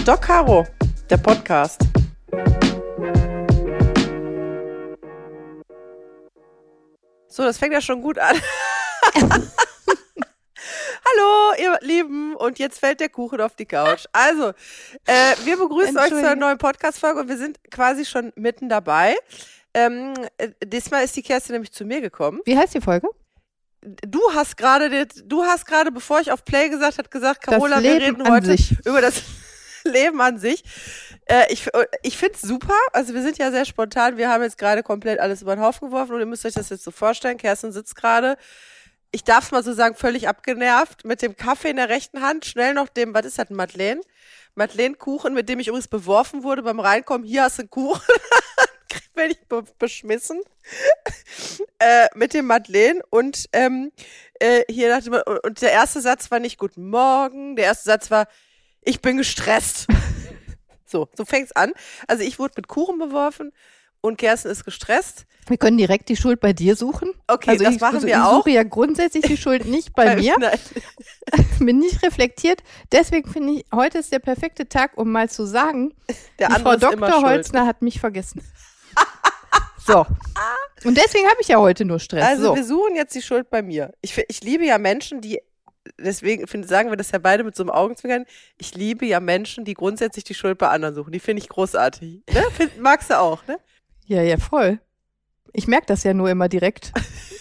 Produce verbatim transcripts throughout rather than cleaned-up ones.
Doc Caro, der Podcast. So, das fängt ja schon gut an. Hallo, ihr Lieben, und jetzt fällt der Kuchen auf die Couch. Also, äh, wir begrüßen euch zu einer neuen Podcast-Folge und wir sind quasi schon mitten dabei. Ähm, äh, diesmal ist die Kerstin nämlich zu mir gekommen. Wie heißt die Folge? Du hast gerade, du hast gerade, bevor ich auf Play gesagt habe, gesagt, Carola, wir reden heute sich. über das Leben an sich. Äh, ich ich finde es super. Also wir sind ja sehr spontan. Wir haben jetzt gerade komplett alles über den Haufen geworfen und ihr müsst euch das jetzt so vorstellen. Kerstin sitzt gerade, ich darf es mal so sagen, völlig abgenervt, mit dem Kaffee in der rechten Hand, schnell noch dem, was ist das, ein Madeleine? Madeleine-Kuchen, mit dem ich übrigens beworfen wurde beim Reinkommen. Hier hast du einen Kuchen. Werde ich be- beschmissen. äh, mit dem Madeleine und ähm, äh, hier dachte man, und der erste Satz war nicht Guten Morgen, der erste Satz war, ich bin gestresst. so, so fängt's an. Also ich wurde mit Kuchen beworfen und Kerstin ist gestresst. Wir können direkt die Schuld bei dir suchen. Okay, also das ich, machen also wir ich auch. Ich suche ja grundsätzlich die Schuld nicht bei mir. Nein. Bin nicht reflektiert. Deswegen finde ich, heute ist der perfekte Tag, um mal zu sagen, der die Frau Doktor Holzner hat mich vergessen. So. Und deswegen habe ich ja heute nur Stress. Also so. wir suchen jetzt die Schuld bei mir. Ich, ich liebe ja Menschen, die, deswegen find, sagen wir das ja beide mit so einem Augenzwinkern, ich liebe ja Menschen, die grundsätzlich die Schuld bei anderen suchen. Die finde ich großartig. Ne? Find, magst du auch, ne? Ja, ja, voll. Ich merke das ja nur immer direkt.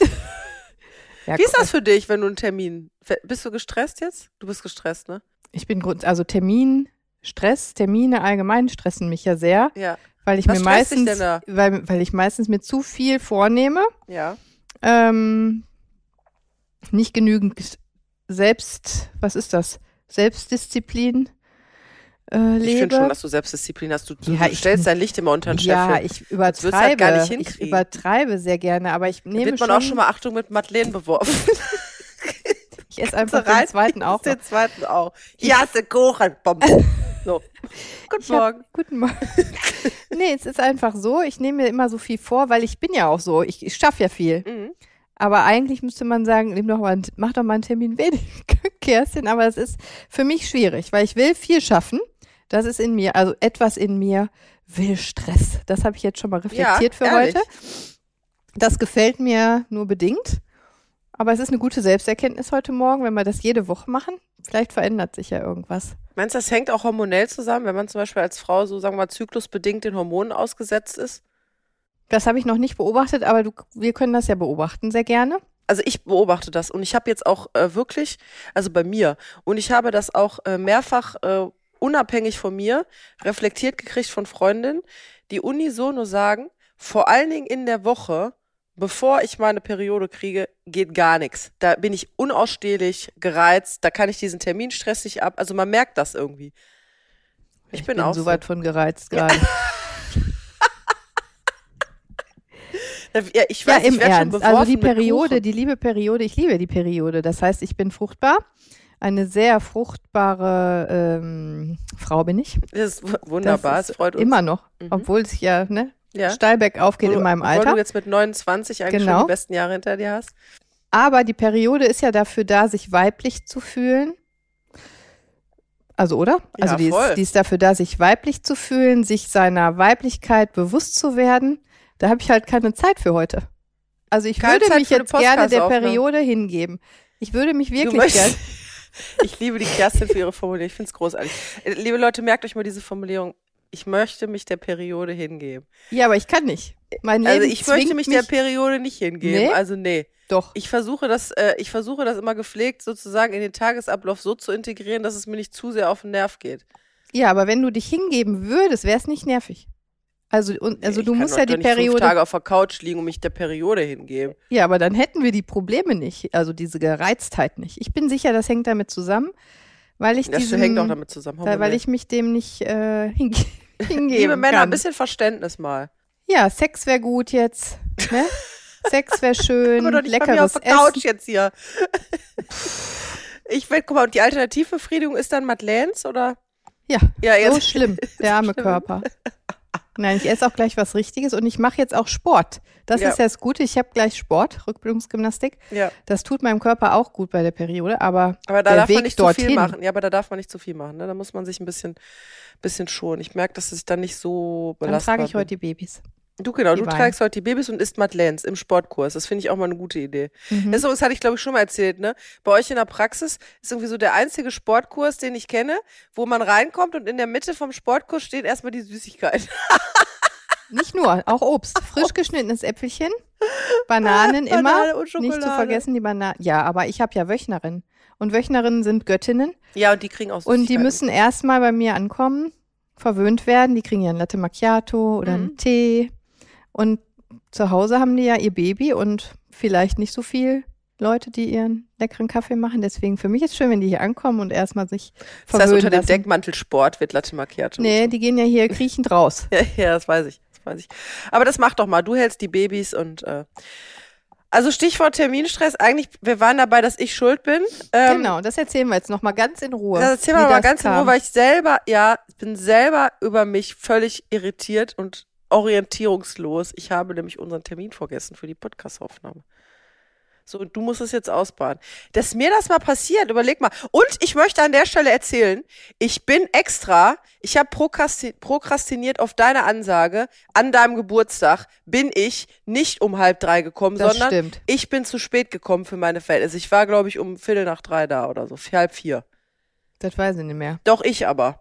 ja, Wie ist das für dich, wenn du einen Termin, bist du gestresst jetzt? Du bist gestresst, ne? Ich bin, grund, also Termin, Stress, Termine allgemein stressen mich ja sehr. Ja. Weil ich Was mir stresst dich meistens, denn da? weil, weil ich meistens mir zu viel vornehme, Ja. ähm, nicht genügend Selbst, was ist das? Selbstdisziplin äh, lebe. Ich finde schon, dass du Selbstdisziplin hast. Du, du, Ja, du ich- stellst dein Licht immer unter den Ja, Scheffel. ich würdest du halt übertreibe. gar nicht ich hinkriegen. übertreibe sehr gerne, aber ich Da nehme wird man schon, auch schon mal Achtung mit Madeleine beworfen. ich esse einfach den zweiten auch noch. Den zweiten auch. Hier hast du Kuchen. Bom. So. Guten Ich hab- Morgen. Guten Morgen. Nee, es ist einfach so, ich nehme mir immer so viel vor, weil ich bin ja auch so, ich, ich schaffe ja viel. Mhm. Aber eigentlich müsste man sagen, nimm doch mal, einen- mach doch mal einen Termin weniger, Kerstin. Aber es ist für mich schwierig, weil ich will viel schaffen. Das ist in mir, also etwas in mir will Stress. Das habe ich jetzt schon mal reflektiert Ja, für ehrlich. heute. Das gefällt mir nur bedingt. Aber es ist eine gute Selbsterkenntnis heute Morgen, wenn wir das jede Woche machen. Vielleicht verändert sich ja irgendwas. Meinst du, das hängt auch hormonell zusammen, wenn man zum Beispiel als Frau so, sagen wir mal, zyklusbedingt den Hormonen ausgesetzt ist? Das habe ich noch nicht beobachtet, aber du, wir können das ja beobachten, sehr gerne. Also ich beobachte das und ich habe jetzt auch äh, wirklich, also bei mir, und ich habe das auch äh, mehrfach äh, unabhängig von mir reflektiert gekriegt von Freundinnen, die unisono sagen, vor allen Dingen in der Woche, bevor ich meine Periode kriege, geht gar nichts. Da bin ich unausstehlich gereizt, da kann ich diesen Terminstress nicht ab, also man merkt das irgendwie. Ich, Ich bin, bin auch so weit von gereizt gerade. Ja, ich Ja, weiß, im ich werde schon Ernst. beworfen Also die mit Periode, Kuchen. die liebe Periode, ich liebe die Periode. Das heißt, ich bin fruchtbar. Eine sehr fruchtbare ähm, Frau bin ich. Das ist w- wunderbar, Das es freut uns. Immer noch. Mhm. Obwohl es ja, ne, Ja. steil bergauf geht Wo in du- meinem Obwohl Alter. du jetzt mit neunundzwanzig eigentlich Genau. schon die besten Jahre hinter dir hast. Aber die Periode ist ja dafür da, sich weiblich zu fühlen. Also, oder? Ja, Also die voll. ist, die ist dafür da, sich weiblich zu fühlen, sich seiner Weiblichkeit bewusst zu werden. Da habe ich halt keine Zeit für heute. Also ich Keine würde Zeit mich für eine jetzt gerne der Podcast-Aufnahme. Periode hingeben. Ich würde mich Du wirklich gerne. möchtest- Ich liebe die Kerstin für ihre Formulierung. Ich finde es großartig. Äh, Liebe Leute, merkt euch mal diese Formulierung. Ich möchte mich der Periode hingeben. Ja, aber ich kann nicht. Mein Leben Also ich möchte zwingt mich der Periode nicht hingeben. Nee? Also nee. Doch. Ich versuche das, äh, ich versuche das immer gepflegt sozusagen in den Tagesablauf so zu integrieren, dass es mir nicht zu sehr auf den Nerv geht. Ja, aber wenn du dich hingeben würdest, wäre es nicht nervig. Also, und, also ich du kann musst doch ja die nicht fünf Periode. Tage auf der Couch liegen und mich der Periode hingeben. Ja, aber dann hätten wir die Probleme nicht. Also diese Gereiztheit nicht. Ich bin sicher, das hängt damit zusammen, weil ich Das diesem, hängt auch damit zusammen. da, weil hormonell. ich mich dem nicht äh, hinge hingeben Liebe Männer, kann. ein bisschen Verständnis mal. Ja, Sex wäre gut jetzt. Ne? Sex wäre schön, Aber doch nicht bei mir auf leckeres der Couch Essen. jetzt hier. Ich will, guck mal, und die Alternativbefriedigung ist dann Madeleines oder? Ja, Ja, so jetzt. schlimm, der arme schlimm. Körper. Nein, ich esse auch gleich was Richtiges und ich mache jetzt auch Sport. Das Ja. ist ja das Gute. Ich habe gleich Sport, Rückbildungsgymnastik. Ja. Das tut meinem Körper auch gut bei der Periode, aber, Aber da der darf Weg man nicht dorthin, zu viel machen. Ja, aber da darf man nicht zu viel machen. Ne? Da muss man sich ein bisschen, bisschen schonen. Ich merke, dass ich dann nicht so dann belastbar trage ich bin. heute die Babys. Du, genau, die du Beine. trägst heute die Babys und isst Madeleines im Sportkurs. Das finde ich auch mal eine gute Idee. Mhm. Das, ist so, das hatte ich, glaube ich, schon mal erzählt, ne? Bei euch in der Praxis ist irgendwie so der einzige Sportkurs, den ich kenne, wo man reinkommt und in der Mitte vom Sportkurs stehen erstmal die Süßigkeiten. Nicht nur, auch Obst. Frisch geschnittenes Äpfelchen, Bananen immer. Banane und Schokolade. Nicht zu vergessen die Bananen. Ja, aber ich habe ja Wöchnerinnen. Und Wöchnerinnen sind Göttinnen. Ja, und die kriegen auch Und die Süßigkeiten. müssen erstmal bei mir ankommen, verwöhnt werden. Die kriegen ja ein Latte Macchiato oder Mhm. einen Tee. Und zu Hause haben die ja ihr Baby und vielleicht nicht so viel Leute, die ihren leckeren Kaffee machen. Deswegen für mich ist es schön, wenn die hier ankommen und erstmal sich Das verwöhnen heißt, unter dem lassen. Deckmantel Sport wird Latte Macchiato. Nee, die gehen ja hier kriechend raus. Ja, ja, das weiß ich. Das weiß ich. Aber das mach doch mal. Du hältst die Babys und äh, also Stichwort Terminstress. Eigentlich, wir waren dabei, dass ich schuld bin. Ähm, Genau, das erzählen wir jetzt nochmal ganz in Ruhe. Das erzählen wir wie mal das ganz in kam. Ruhe, weil ich selber, ja, ich bin selber über mich völlig irritiert und orientierungslos. Ich habe nämlich unseren Termin vergessen für die Podcast-Aufnahme. So, und du musst es jetzt ausbaden. Dass mir das mal passiert, überleg mal. Und ich möchte an der Stelle erzählen, ich bin extra, ich habe prokrasti- prokrastiniert auf deine Ansage, an deinem Geburtstag bin ich nicht um halb drei gekommen, Das sondern stimmt. ich bin zu spät gekommen für meine Verhältnisse. Ich war, glaube ich, um Viertel nach drei da oder so, halb vier. Das weiß ich nicht mehr. Doch, ich aber.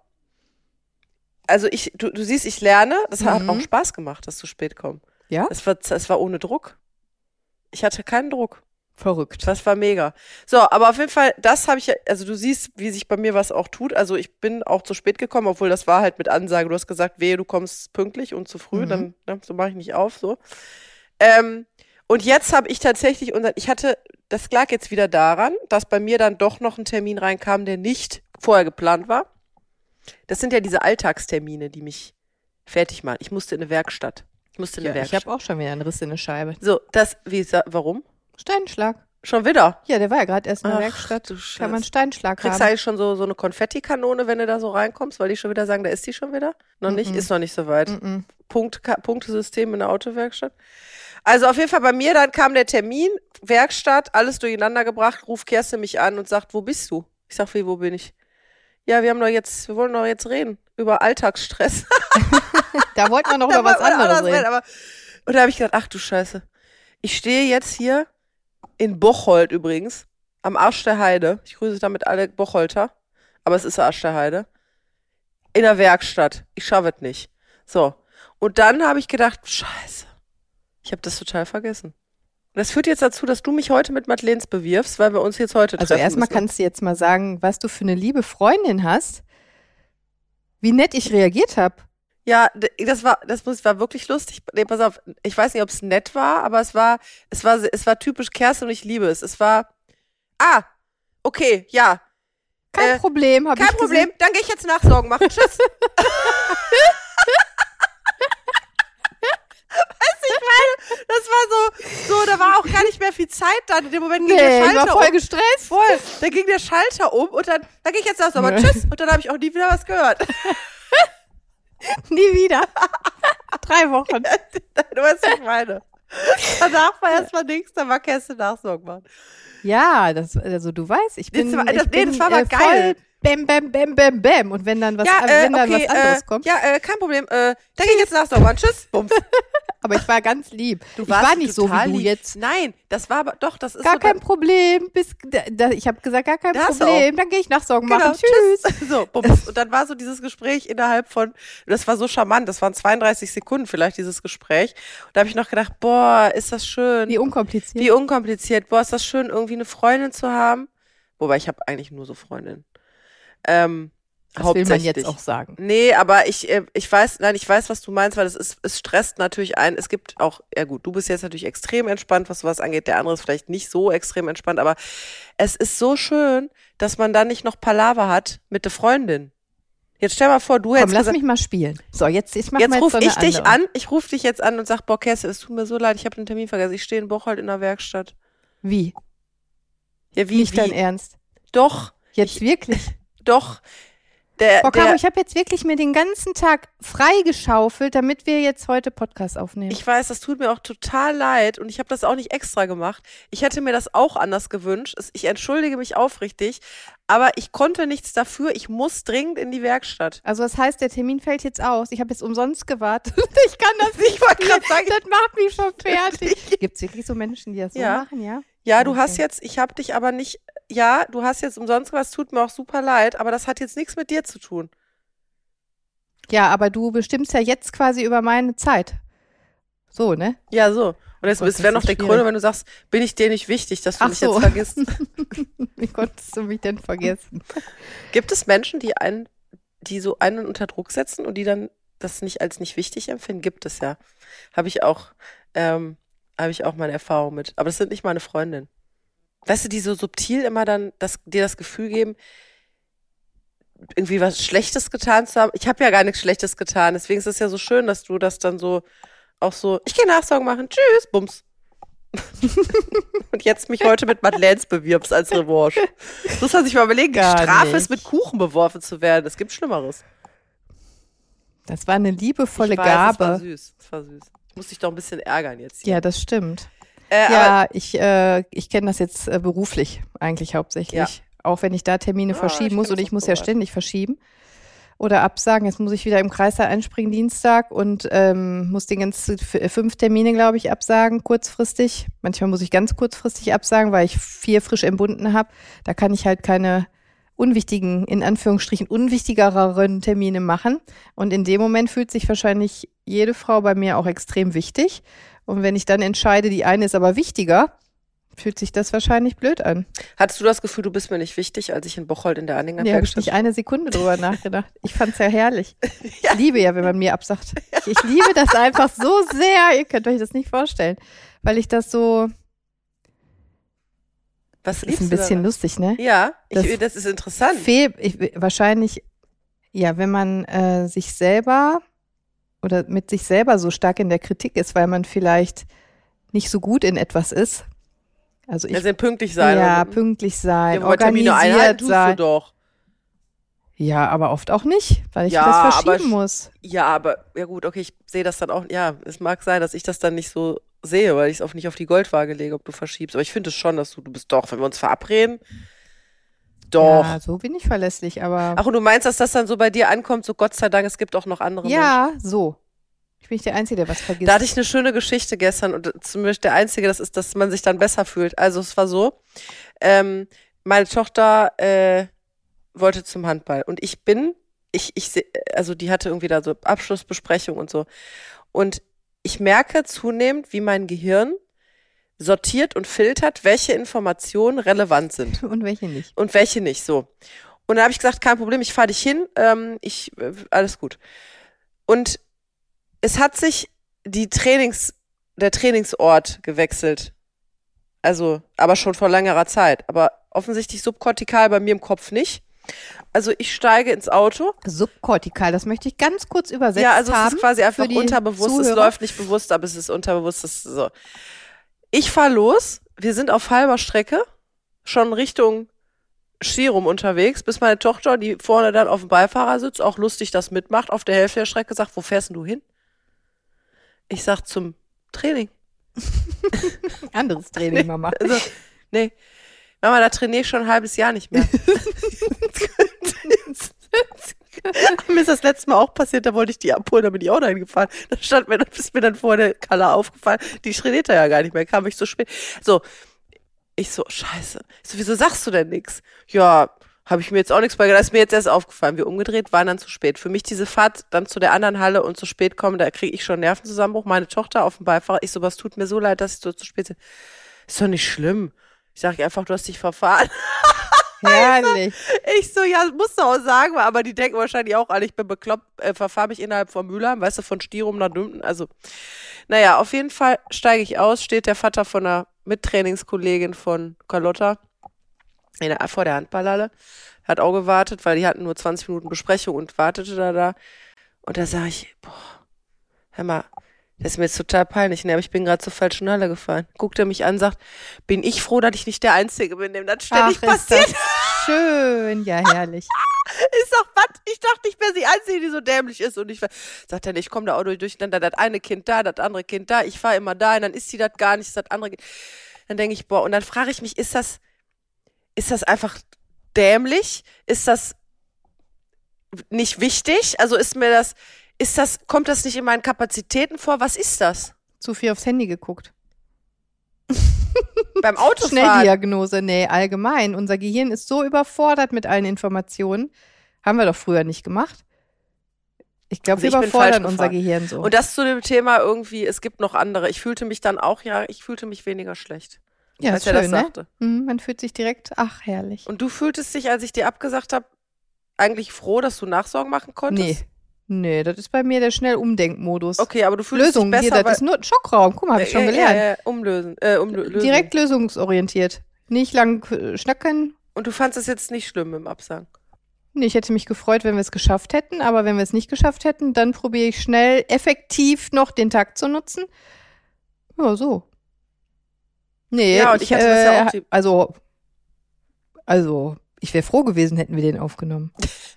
Also ich, du, du siehst, ich lerne, das hat Mhm. auch Spaß gemacht, dass zu spät kommen. Ja? Es war, es war ohne Druck. Ich hatte keinen Druck. Verrückt. Das war mega. So, aber auf jeden Fall, das habe ich ja, also du siehst, wie sich bei mir was auch tut. Also ich bin auch zu spät gekommen, obwohl das war halt mit Ansage. Du hast gesagt, wehe, du kommst pünktlich und zu früh, Mhm. dann, ne, so mache ich nicht auf, so. Ähm, und jetzt habe ich tatsächlich, unser, ich hatte, das lag jetzt wieder daran, dass bei mir dann doch noch ein Termin reinkam, der nicht vorher geplant war. Das sind ja diese Alltagstermine, die mich fertig machen. Ich musste in eine Werkstatt. Ich musste in eine Ja, ich Werkstatt. habe auch schon wieder einen Riss in der Scheibe. So, das, wie, sa- warum? Steinschlag. Schon wieder? Ja, der war ja gerade erst in der Ach, Werkstatt. du Kann man Scheiße. Steinschlag Kriegst du haben. eigentlich schon so, so eine Konfettikanone, wenn du da so reinkommst, weil die schon wieder sagen, da ist die schon wieder? Noch nicht? Mhm. Ist noch nicht so weit. Mhm. Punkt, Ka- Punktesystem in der Autowerkstatt. Also auf jeden Fall bei mir, dann kam der Termin, Werkstatt, alles durcheinander gebracht, ruft Kerstin mich an und sagt, wo bist du? Ich sag, wie, wo bin ich? Ja, wir haben doch jetzt, wir wollen doch jetzt reden über Alltagsstress. Da wollten wir noch Da über was wollten wir anderes anders reden. aber, und da habe ich gedacht, ach du Scheiße. Ich stehe jetzt hier in Bocholt übrigens, am Arsch der Heide. Ich grüße damit alle Bocholter, aber es ist Arsch der Heide. In der Werkstatt. Ich schaffe es nicht. So. Und dann habe ich gedacht, Scheiße. Ich habe das total vergessen. Und das führt jetzt dazu, dass du mich heute mit Madeleines bewirfst, weil wir uns jetzt heute Also treffen erstmal müssen. kannst du jetzt mal sagen, was du für eine liebe Freundin hast. Wie nett ich reagiert habe. Ja, d- das war, das muss, war wirklich lustig. Nee, pass auf, ich weiß nicht, ob es nett war, aber es war, es war, es war typisch Kerstin und ich liebe es. Es war, ah, okay, ja, Kein Äh, Problem, habe ich kein Problem, dann gehe ich jetzt Nachsorgen machen. Tschüss. Weißt du, ich meine, das war so, so, da war auch gar nicht mehr viel Zeit dann. In dem Moment ging gesehen. der Nee, ich war Schalter voll um. gestresst. Voll. Da ging der Schalter um und dann, dann gehe ich jetzt Nachsorgen machen. Tschüss. Und dann habe ich auch nie wieder was gehört. Nie wieder. Drei Wochen. Du weißt, was ich meine. Danach war erstmal nichts, dann war Kerstin Nachsorgen machen. Ja, das, also du weißt, ich bin, Das war- das- ich nee, bin das war aber äh, geil. voll bam, bam, bam, bam, bam. Und wenn dann was, Ja, äh, äh, wenn dann okay, was anderes äh, kommt. ja, äh, kein Problem. Äh, dann gehe ich jetzt Nachsorgen machen. Tschüss. Bums. Aber ich war ganz lieb. Du ich warst war nicht so wie total du lieb. jetzt. Nein, das war aber, doch, das ist Gar so kein Problem. Bis, da, da, ich habe gesagt, gar kein Da hast du Problem. Dann gehe ich Nachsorgen Genau, machen. Tschüss. So, bums. Und dann war so dieses Gespräch innerhalb von, das war so charmant, das waren zweiunddreißig Sekunden vielleicht, dieses Gespräch. Und da habe ich noch gedacht, boah, ist das schön. Wie unkompliziert. Wie unkompliziert. Boah, ist das schön, irgendwie eine Freundin zu haben. Wobei, ich habe eigentlich nur so Freundinnen. Ähm, das will man hauptsächlich. jetzt auch sagen. Nee, aber ich, äh, ich weiß, nein, ich weiß, was du meinst, weil es ist, es stresst natürlich ein. Es gibt auch, ja gut, du bist jetzt natürlich extrem entspannt, was sowas angeht. Der andere ist vielleicht nicht so extrem entspannt, aber es ist so schön, dass man dann nicht noch Palaver hat mit der Freundin. Jetzt stell mal vor, du Komm, hättest lass gesagt, mich mal spielen. So, jetzt, ich mach jetzt mal jetzt ruf so eine ich dich andere. an, ich rufe dich jetzt an und sag, boah, Kerstin, es tut mir so leid, ich habe den Termin vergessen. Ich stehe in Bocholt in der Werkstatt. Wie? Ja, wie, Nicht wie? dein Ernst. Doch, Jetzt wirklich? doch. der, Boah, Caro, der, ich habe jetzt wirklich mir den ganzen Tag freigeschaufelt, damit wir jetzt heute Podcast aufnehmen. ich weiß, das tut mir auch total leid und ich habe das auch nicht extra gemacht. Ich hätte mir das auch anders gewünscht. Es- Ich entschuldige mich aufrichtig, aber ich konnte nichts dafür. Ich muss dringend in die Werkstatt. Also das heißt, der Termin fällt jetzt aus. Ich habe jetzt umsonst gewartet. Ich kann das nicht. Ich wollte gerade sagen, Das macht mich schon fertig. Gibt es wirklich so Menschen, die das so Ja. machen, ja? ja, du Okay. hast jetzt, ich habe dich aber nicht, ja, du hast jetzt umsonst was, tut mir auch super leid, aber das hat jetzt nichts mit dir zu tun. Ja, aber du bestimmst ja jetzt quasi über meine Zeit. So, ne? Ja, so. Und es Gott, es das wäre noch ist der schwierig. Gründe, wenn du sagst, bin ich dir nicht wichtig, dass du Ach mich so. jetzt vergisst. Wie konntest du mich denn vergessen? Gibt es Menschen, die einen, die so einen unter Druck setzen und die dann das nicht als nicht wichtig empfinden? Gibt es ja. Habe ich auch, ähm, habe ich auch meine Erfahrung mit. Aber das sind nicht meine Freundinnen. Weißt du, die so subtil immer dann das, dir das Gefühl geben, irgendwie was Schlechtes getan zu haben. Ich habe ja gar nichts Schlechtes getan. Deswegen ist es ja so schön, dass du das dann so auch so, ich gehe Nachsorgen machen, tschüss, bums. Und jetzt mich heute mit Madeleines bewirbst als Revanche. Das muss man sich mal überlegen. Die Gar Strafe nicht. ist, mit Kuchen beworfen zu werden. Es gibt Schlimmeres. Das war eine liebevolle Ich weiß, das war Gabe. süß. Das war süß. Ich muss dich doch ein bisschen ärgern jetzt hier. Ja, das stimmt. äh, aber, Ja, ich, äh, ich kenne das jetzt äh, beruflich eigentlich hauptsächlich. Ja. Auch wenn ich da Termine Ah, verschieben ich muss kenn und das ich auch muss ja privat. ständig verschieben oder absagen. Jetzt muss ich wieder im Kreißsaal einspringen Dienstag und ähm, muss die ganzen f- fünf Termine, glaube ich, absagen, kurzfristig. Manchmal muss ich ganz kurzfristig absagen, weil ich vier frisch entbunden habe. Da kann ich halt keine unwichtigen, in Anführungsstrichen unwichtigeren Termine machen. Und in dem Moment fühlt sich wahrscheinlich jede Frau bei mir auch extrem wichtig. Und wenn ich dann entscheide, die eine ist aber wichtiger, fühlt sich das wahrscheinlich blöd an. hattest du das Gefühl, du bist mir nicht wichtig, als ich in Bocholt in der Anhänger Nee, habe ich nicht eine Sekunde drüber nachgedacht. Ich fand's ja herrlich. Ja. Ich liebe ja, wenn man mir absagt. Ich, ich liebe das einfach so sehr. Ihr könnt euch das nicht vorstellen. Weil ich das so, Was ist liebst ein du bisschen daran? lustig, ne? Ja, ich, Das- das ist interessant. Fehl, ich, wahrscheinlich, ja, wenn man äh, sich selber oder mit sich selber so stark in der Kritik ist, weil man vielleicht nicht so gut in etwas ist. Also ich, Wir sind pünktlich sein. ja, oder- pünktlich sein, ja, wobei Termine einhalten organisiert tust du sein. doch. Ja, aber oft auch nicht, weil ich Ja, das aber verschieben sch- muss. Ja, aber, ja gut, okay, ich sehe das dann auch, ja, es mag sein, dass ich das dann nicht so sehe, weil ich es auch nicht auf die Goldwaage lege, ob du verschiebst. Aber ich finde es schon, dass du, du bist doch, wenn wir uns verabreden, doch. Ja, so bin ich verlässlich, aber Ach, und du meinst, dass das dann so bei dir ankommt, so Gott sei Dank, es gibt auch noch andere Menschen. ja, so. Ich bin nicht der Einzige, der was vergisst. Da hatte ich eine schöne Geschichte gestern und zumindest der einzige, das ist, dass man sich dann besser fühlt. Also es war so, ähm, meine Tochter äh, wollte zum Handball und ich bin, ich, ich, seh- also die hatte irgendwie da so Abschlussbesprechung und so. Und ich merke zunehmend, wie mein Gehirn sortiert und filtert, welche Informationen relevant sind. Und welche nicht. Und welche nicht, so. Und dann habe ich gesagt, kein Problem, ich fahre dich hin, ähm, ich, äh, alles gut. Und es hat sich die Trainings, der Trainingsort gewechselt. Also, aber schon vor längerer Zeit. Aber offensichtlich subkortikal bei mir im Kopf nicht. Also ich steige ins Auto. Subkortikal, das möchte ich ganz kurz übersetzt Ja, also es haben. ist quasi einfach für die unterbewusst. Es Zuhörer. läuft nicht bewusst, aber es ist unterbewusst. Es ist so. Ich fahre los. Wir sind auf halber Strecke. Schon Richtung Schirum unterwegs, bis meine Tochter, die vorne dann auf dem Beifahrersitz auch lustig das mitmacht, auf der Hälfte der Strecke sagt, wo fährst denn du hin? Ich sag zum Training. Anderes Training, Mama. Also, nee. Mama, da trainiere ich schon ein halbes Jahr nicht mehr. Mir ist das letzte Mal auch passiert, da wollte ich die abholen, da bin ich auch dahin gefahren. Da stand mir, ist mir dann vor der Kala aufgefallen, die trainiert da ja gar nicht mehr, kam ich so spät. So, ich so, scheiße. Ich so, wieso sagst du denn nix? Ja, habe ich mir jetzt auch nichts bei gedacht, ist mir jetzt erst aufgefallen. Wir umgedreht, waren dann zu spät. Für mich diese Fahrt dann zu der anderen Halle und zu spät kommen, da kriege ich schon Nervenzusammenbruch. Meine Tochter auf dem Beifahrer, ich so, was tut mir so leid, dass ich so zu spät bin. Ist doch nicht schlimm. Ich sage einfach, du hast dich verfahren. Herrlich. Ich so, ja, musst du auch sagen, aber die denken wahrscheinlich auch alle, ich bin bekloppt, äh, verfahre mich innerhalb von Mülheim, weißt du, von Stirum nach Dümpen, also, naja, auf jeden Fall steige ich aus, steht der Vater von einer Mittrainingskollegin von Carlotta in der, vor der Handballhalle, hat auch gewartet, weil die hatten nur zwanzig Minuten Besprechung und wartete da da und da sage ich, boah, hör mal, Das ist mir jetzt total peinlich, ne? Aber ich bin gerade zur falschen Halle gefallen. Guckt er mich an, sagt, bin ich froh, dass ich nicht der Einzige bin, dem das ständig Ach, ist passiert. das schön, ja herrlich. Ist doch was? Ich dachte, ich wäre die Einzige, die so dämlich ist. Und ich sagt er, ich komme da auch durch, durcheinander, das eine Kind da, das andere Kind da, ich fahre immer da und dann ist sie das gar nicht, das andere Kind. Dann denke ich, boah, und dann frage ich mich, ist das, ist das einfach dämlich? Ist das nicht wichtig? Also ist mir das, ist das, kommt das nicht in meinen Kapazitäten vor? Was ist das? Zu viel aufs Handy geguckt. Beim Autofahren? Schnelldiagnose, nee, allgemein. Unser Gehirn ist so überfordert mit allen Informationen. Haben wir doch früher nicht gemacht. Ich glaube, Also wir ich bin überfordern falsch unser gefahren. Gehirn so. Und das zu dem Thema irgendwie, es gibt noch andere. Ich fühlte mich dann auch, ja, ich fühlte mich weniger schlecht. ja, als ist er schön, das ne? sagte. Mhm, man fühlt sich direkt, ach, herrlich. Und du fühltest dich, als ich dir abgesagt habe, eigentlich froh, dass du Nachsorgen machen konntest? Nee. Nee, das ist bei mir der Schnell-Umdenkmodus. Okay, aber du fühlst Lösung, dich besser, hier, das weil, ist nur ein Schockraum. Guck mal, habe ich schon ja, gelernt. Ja, ja, umlösen, äh, umlösen. Direkt lösungsorientiert. Nicht lang äh, schnacken. Und du fandest es jetzt nicht schlimm im Absagen? Nee, ich hätte mich gefreut, wenn wir es geschafft hätten, aber wenn wir es nicht geschafft hätten, dann probiere ich schnell, effektiv noch den Tag zu nutzen. Ja, so. Nee, Ja, und ich hatte das ja auch die- also, also, ich wäre froh gewesen, hätten wir den aufgenommen.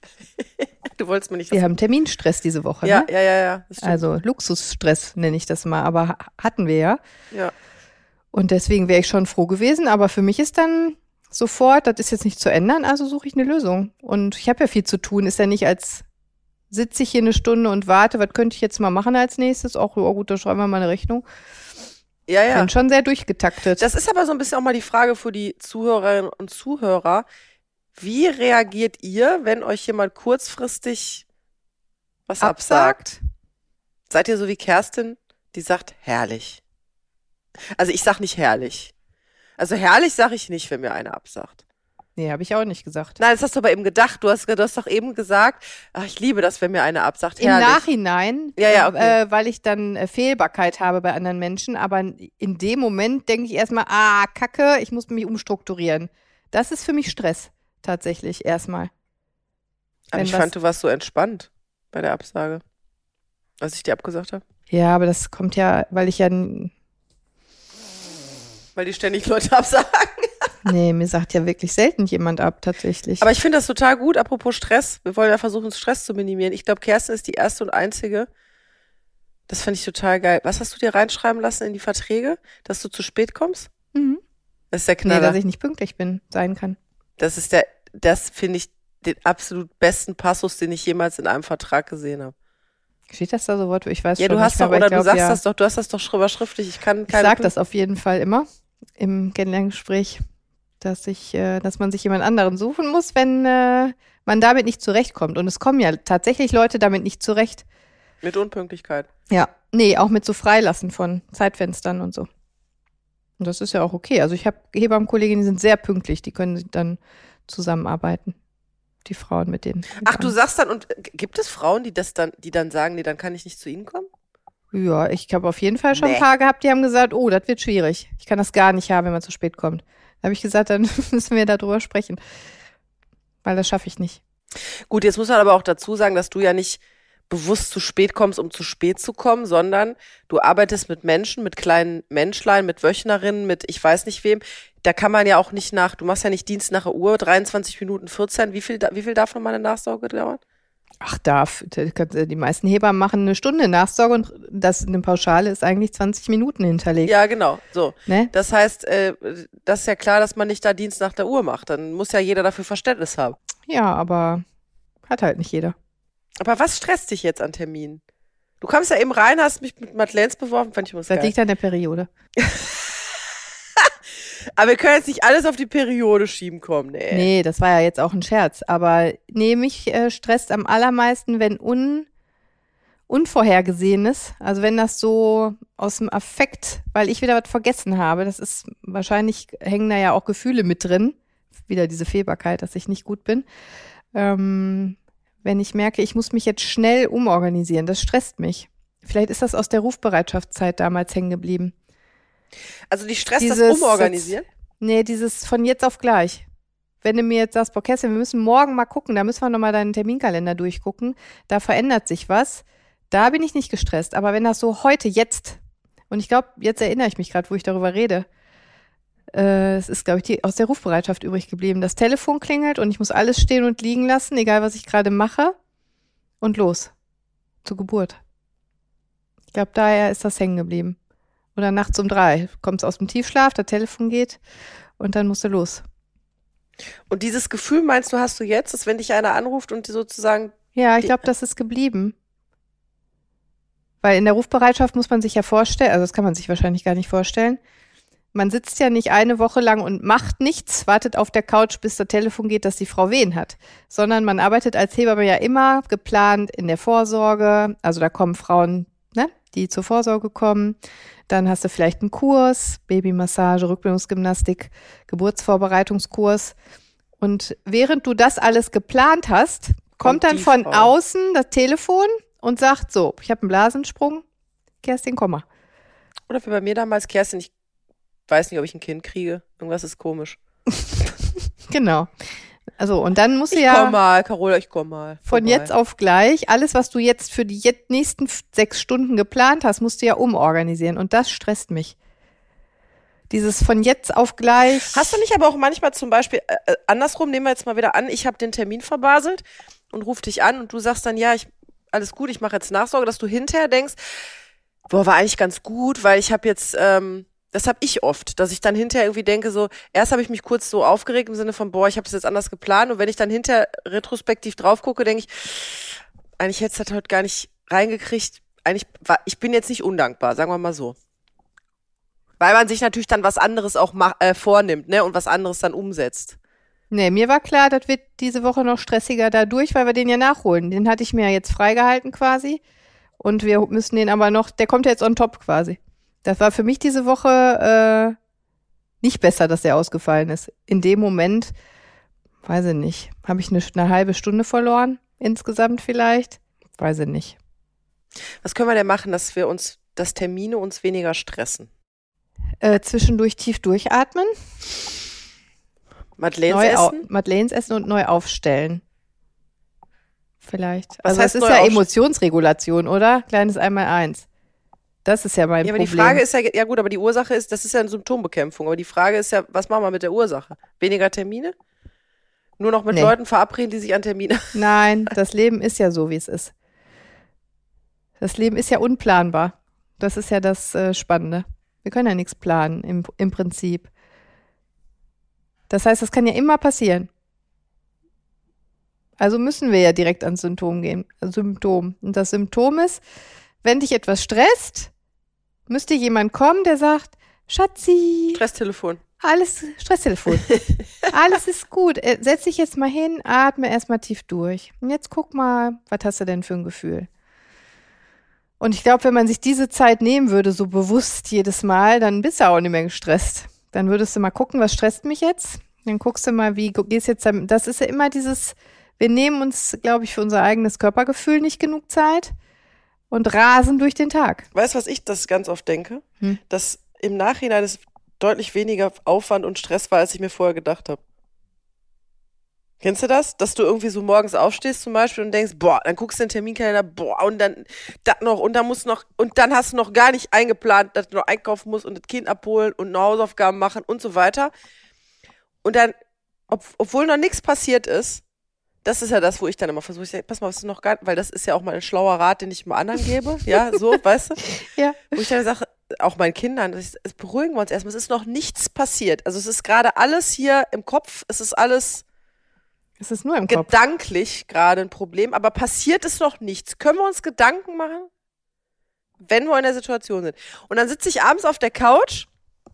Du wolltest mir nicht Wir das... haben Terminstress diese Woche, Ja, ne? ja, ja, ja. Das stimmt. Also Luxusstress nenne ich das mal, aber ha- hatten wir ja. Ja. Und deswegen wäre ich schon froh gewesen, aber für mich ist dann sofort, das ist jetzt nicht zu ändern, also suche ich eine Lösung. Und ich habe ja viel zu tun, ist ja nicht, als sitze ich hier eine Stunde und warte, was könnte ich jetzt mal machen als nächstes? Auch, oh gut, da schreiben wir mal eine Rechnung. Ja, Ich ja. bin schon sehr durchgetaktet. Das ist aber so ein bisschen auch mal die Frage für die Zuhörerinnen und Zuhörer. Wie reagiert ihr, wenn euch jemand kurzfristig was absagt? Seid ihr so wie Kerstin, die sagt, herrlich? Also ich sag nicht herrlich. Also herrlich sage ich nicht, wenn mir einer absagt. Nee, habe ich auch nicht gesagt. Nein, das hast du aber eben gedacht. Du hast, du hast doch eben gesagt, ach, ich liebe das, wenn mir einer absagt. Im Herrlich. Nachhinein, Ja, ja, okay. äh, weil ich dann äh, Fehlbarkeit habe bei anderen Menschen, aber in dem Moment denke ich erstmal, ah, Kacke, ich muss mich umstrukturieren. Das ist für mich Stress, tatsächlich, erstmal. Aber Wenn ich was- fand, du warst so entspannt bei der Absage, als ich dir abgesagt habe. Ja, aber das kommt ja, weil ich ja, n- Weil die ständig Leute absagen. nee, mir sagt ja wirklich selten jemand ab, tatsächlich. Aber ich finde das total gut, apropos Stress. Wir wollen ja versuchen, Stress zu minimieren. Ich glaube, Kerstin ist die erste und einzige. Das fand ich total geil. Was hast du dir reinschreiben lassen in die Verträge? Dass du zu spät kommst? mhm. Das ist der Nee, Knaller. dass ich nicht pünktlich bin, sein kann. Das ist der, das finde ich den absolut besten Passus, den ich jemals in einem Vertrag gesehen habe. Steht das da so Wort? Ich weiß Ja, schon du hast nicht mehr, doch, aber oder ich du glaub, sagst ja. das doch, du hast das doch schri- schriftlich. Ich kann Ich keine. sag das auf jeden Fall immer im Kennenlerngespräch, dass ich, äh, dass man sich jemand anderen suchen muss, wenn äh, man damit nicht zurechtkommt. Und es kommen ja tatsächlich Leute damit nicht zurecht. Mit Unpünktlichkeit. Ja, nee, auch mit so Freilassen von Zeitfenstern und so. Und das ist ja auch okay. Also ich habe Hebammenkolleginnen, die sind sehr pünktlich, die können dann zusammenarbeiten. Die Frauen mit denen. Ach, du sagst dann, und g- gibt es Frauen, die das dann, die dann sagen, nee, dann kann ich nicht zu Ihnen kommen? Ja, ich habe auf jeden Fall schon Nee. ein paar gehabt, die haben gesagt, oh, das wird schwierig. Ich kann das gar nicht haben, wenn man zu spät kommt. Da habe ich gesagt, dann müssen wir darüber sprechen. Weil das schaffe ich nicht. Gut, jetzt muss man aber auch dazu sagen, dass du ja nicht bewusst zu spät kommst, um zu spät zu kommen, sondern du arbeitest mit Menschen, mit kleinen Menschlein, mit Wöchnerinnen, mit ich weiß nicht wem. Da kann man ja auch nicht nach, du machst ja nicht Dienst nach der Uhr, dreiundzwanzig Minuten vierzehn. Wie viel, da- wie viel darf nochmal eine Nachsorge dauern? Ach, darf. Die meisten Hebammen machen eine Stunde Nachsorge und das eine Pauschale ist eigentlich zwanzig Minuten hinterlegt. Ja, genau. So. Ne? Das heißt, äh, das ist ja klar, dass man nicht da Dienst nach der Uhr macht. Dann muss ja jeder dafür Verständnis haben. Ja, aber hat halt nicht jeder. Aber was stresst dich jetzt an Terminen? Du kamst ja eben rein, hast mich mit Madeleines beworfen, fand ich übrigens Das geil. liegt an der Periode. Aber wir können jetzt nicht alles auf die Periode schieben kommen, nee. Nee, das war ja jetzt auch ein Scherz. Aber nee, mich äh, stresst am allermeisten, wenn un, Unvorhergesehenes, also wenn das so aus dem Affekt, weil ich wieder was vergessen habe, das ist wahrscheinlich, hängen da ja auch Gefühle mit drin, wieder diese Fehlbarkeit, dass ich nicht gut bin. Ähm, wenn ich merke, ich muss mich jetzt schnell umorganisieren, das stresst mich. Vielleicht ist das aus der Rufbereitschaftszeit damals hängen geblieben. Also die stresst Dieses das Umorganisieren? Nee, dieses von jetzt auf gleich. Wenn du mir jetzt sagst, boah, Kerstin, wir müssen morgen mal gucken, da müssen wir nochmal deinen Terminkalender durchgucken, da verändert sich was, Da bin ich nicht gestresst. Aber wenn das so heute, jetzt, und ich glaube, jetzt erinnere ich mich gerade, wo ich darüber rede, äh, es ist, glaube ich, die, aus der Rufbereitschaft übrig geblieben. Das Telefon klingelt und ich muss alles stehen und liegen lassen, egal was ich gerade mache, und los. Zur Geburt. Ich glaube, daher ist das hängen geblieben. Oder nachts um drei. Kommst aus dem Tiefschlaf, das Telefon geht und dann musst du los. Und dieses Gefühl, meinst du, hast du jetzt, dass wenn dich einer anruft und sozusagen... Ja, ich glaube, das ist geblieben. Weil in der Rufbereitschaft muss man sich ja vorstellen, also das kann man sich wahrscheinlich gar nicht vorstellen, man sitzt ja nicht eine Woche lang und macht nichts, wartet auf der Couch, bis das Telefon geht, dass die Frau Wehen hat, sondern man arbeitet als Hebamme ja immer geplant in der Vorsorge, also da kommen Frauen, ne, die zur Vorsorge kommen, dann hast du vielleicht einen Kurs, Babymassage, Rückbildungsgymnastik, Geburtsvorbereitungskurs und während du das alles geplant hast, kommt, kommt dann von Frau. außen das Telefon und sagt so, ich habe einen Blasensprung, Kerstin, komm mal. Oder wie bei mir damals, Kerstin, ich weiß nicht, ob ich ein Kind kriege. Irgendwas ist komisch. Genau. Also, und dann musst du ich ja. Ich komm mal, Carola, ich komm mal. Von komm jetzt mal. auf gleich, alles, was du jetzt für die jetzt nächsten sechs Stunden geplant hast, musst du ja umorganisieren. Und das stresst mich. Dieses von jetzt auf gleich. Hast du nicht aber auch manchmal zum Beispiel, äh, andersrum, nehmen wir jetzt mal wieder an, ich habe den Termin verbaselt und ruf dich an und du sagst dann, ja, ich, alles gut, ich mache jetzt Nachsorge, dass du hinterher denkst, boah, war eigentlich ganz gut, weil ich habe jetzt, ähm, das habe ich oft, dass ich dann hinterher irgendwie denke so, erst habe ich mich kurz so aufgeregt im Sinne von, boah, ich habe das jetzt anders geplant und wenn ich dann hinterher retrospektiv drauf gucke, denke ich, eigentlich hätte es das heute gar nicht reingekriegt, eigentlich, war, ich bin jetzt nicht undankbar, sagen wir mal so. Weil man sich natürlich dann was anderes auch ma- äh, vornimmt, ne, und was anderes dann umsetzt. Nee, mir war klar, das wird diese Woche noch stressiger dadurch, weil wir den ja nachholen. Den hatte ich mir ja jetzt freigehalten quasi und wir müssen den aber noch, der kommt ja jetzt on top quasi. Das war für mich diese Woche äh, nicht besser, dass der ausgefallen ist. In dem Moment, weiß ich nicht, habe ich eine, eine halbe Stunde verloren, insgesamt vielleicht, weiß ich nicht. Was können wir denn machen, dass wir uns, dass Termine uns weniger stressen? Äh, zwischendurch tief durchatmen. Madeleines neu essen? Au- Madeleines essen und neu aufstellen. Vielleicht. Was also heißt das ist neu ja aufst- Emotionsregulation, oder? Kleines Einmal-Eins. Das ist ja mein Ja, aber Problem. die Frage ist ja, ja gut, aber die Ursache ist, das ist ja eine Symptombekämpfung, aber die Frage ist ja, was machen wir mit der Ursache? Weniger Termine? Nur noch mit Nee. Leuten verabreden, die sich an Termine... Nein, das Leben ist ja so, wie es ist. Das Leben ist ja unplanbar. Das ist ja das äh, Spannende. Wir können ja nichts planen im, im Prinzip. Das heißt, das kann ja immer passieren. Also müssen wir ja direkt ans Symptom gehen. Symptom. Und das Symptom ist, wenn dich etwas stresst, müsste jemand kommen, der sagt, Schatzi, Stresstelefon. alles, Stresstelefon. Alles ist gut. Äh, Setz dich jetzt mal hin, atme erstmal tief durch. Und jetzt guck mal, was hast du denn für ein Gefühl? Und ich glaube, wenn man sich diese Zeit nehmen würde, so bewusst jedes Mal, dann bist du auch nicht mehr gestresst. Dann würdest du mal gucken, was stresst mich jetzt? Dann guckst du mal, wie gehst jetzt damit. Das ist ja immer dieses, wir nehmen uns, glaube ich, für unser eigenes Körpergefühl nicht genug Zeit und rasen durch den Tag. Weißt du, was ich das ganz oft denke? Hm. Dass im Nachhinein es deutlich weniger Aufwand und Stress war, als ich mir vorher gedacht habe. Kennst du das? Dass du irgendwie so morgens aufstehst zum Beispiel und denkst, boah, dann guckst du in den Terminkalender, boah, und dann das noch, und dann musst du noch, und dann hast du noch gar nicht eingeplant, dass du noch einkaufen musst und das Kind abholen und noch Hausaufgaben machen und so weiter. Und dann, ob, obwohl noch nichts passiert ist, das ist ja das, wo ich dann immer versuche, ich sage, pass mal, was ist noch gar, weil das ist ja auch mal ein schlauer Rat, den ich mal anderen gebe, ja, so, weißt du? Ja. Wo ich dann sage, auch meinen Kindern, das ist, es beruhigen wir uns erstmal, es ist noch nichts passiert. Also es ist gerade alles hier im Kopf, es ist alles Es ist nur im Kopf. gedanklich gerade ein Problem, aber passiert ist noch nichts. Können wir uns Gedanken machen, wenn wir in der Situation sind? Und dann sitze ich abends auf der Couch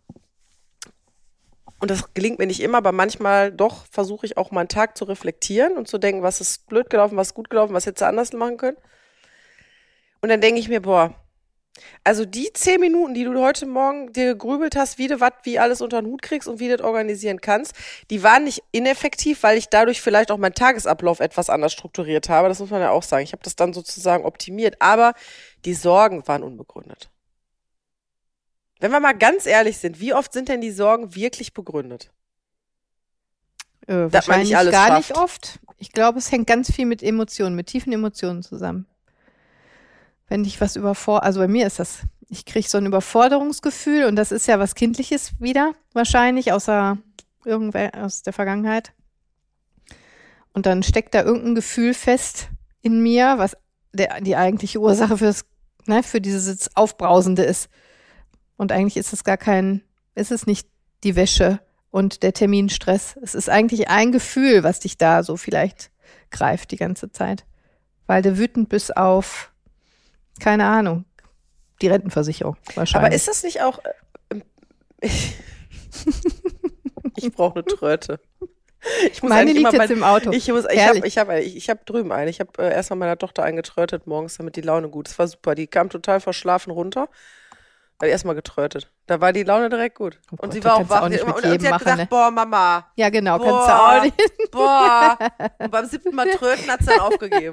und das gelingt mir nicht immer, aber manchmal doch versuche ich auch mal einen Tag zu reflektieren und zu denken, was ist blöd gelaufen, was ist gut gelaufen, was hättest du anders machen können. Und dann denke ich mir, boah, also die zehn Minuten, die du heute Morgen dir gegrübelt hast, wie du was, wie alles unter den Hut kriegst und wie du das organisieren kannst, die waren nicht ineffektiv, weil ich dadurch vielleicht auch meinen Tagesablauf etwas anders strukturiert habe. Das muss man ja auch sagen. Ich habe das dann sozusagen optimiert, aber die Sorgen waren unbegründet. Wenn wir mal ganz ehrlich sind, wie oft sind denn die Sorgen wirklich begründet? Äh, Dass man nicht wahrscheinlich alles gar schafft. nicht oft. Ich glaube, es hängt ganz viel mit Emotionen, mit tiefen Emotionen zusammen. wenn ich was überfordert, also bei mir ist das, ich kriege so ein Überforderungsgefühl und das ist ja was Kindliches wieder, wahrscheinlich, außer irgendwer aus der Vergangenheit. Und dann steckt da irgendein Gefühl fest in mir, was der, die eigentliche Ursache fürs, ne, für dieses Aufbrausende ist. Und eigentlich ist es gar kein, ist es nicht die Wäsche und der Terminstress. Es ist eigentlich ein Gefühl, was dich da so vielleicht greift die ganze Zeit. Weil du wütend bist auf, keine Ahnung, die Rentenversicherung wahrscheinlich. Aber ist das nicht auch, äh, ich, ich brauche eine Tröte. Ich muss Meine liegt immer jetzt mein, im Auto. Ich, muss, ich habe ich hab, ich, ich hab drüben eine. Ich habe äh, erstmal meiner Tochter eingetrötet morgens, damit die Laune gut ist. Das war super. Die kam total verschlafen runter. Hat erstmal getrötet. Da war die Laune direkt gut. Oh und Gott, sie war auch wach. auch nicht Und, mit und, und jedem sie hat machen, gesagt, ne? boah, Mama. Ja, genau, boah, kannst du auch nicht. Boah. Und beim siebten Mal tröten hat sie dann aufgegeben.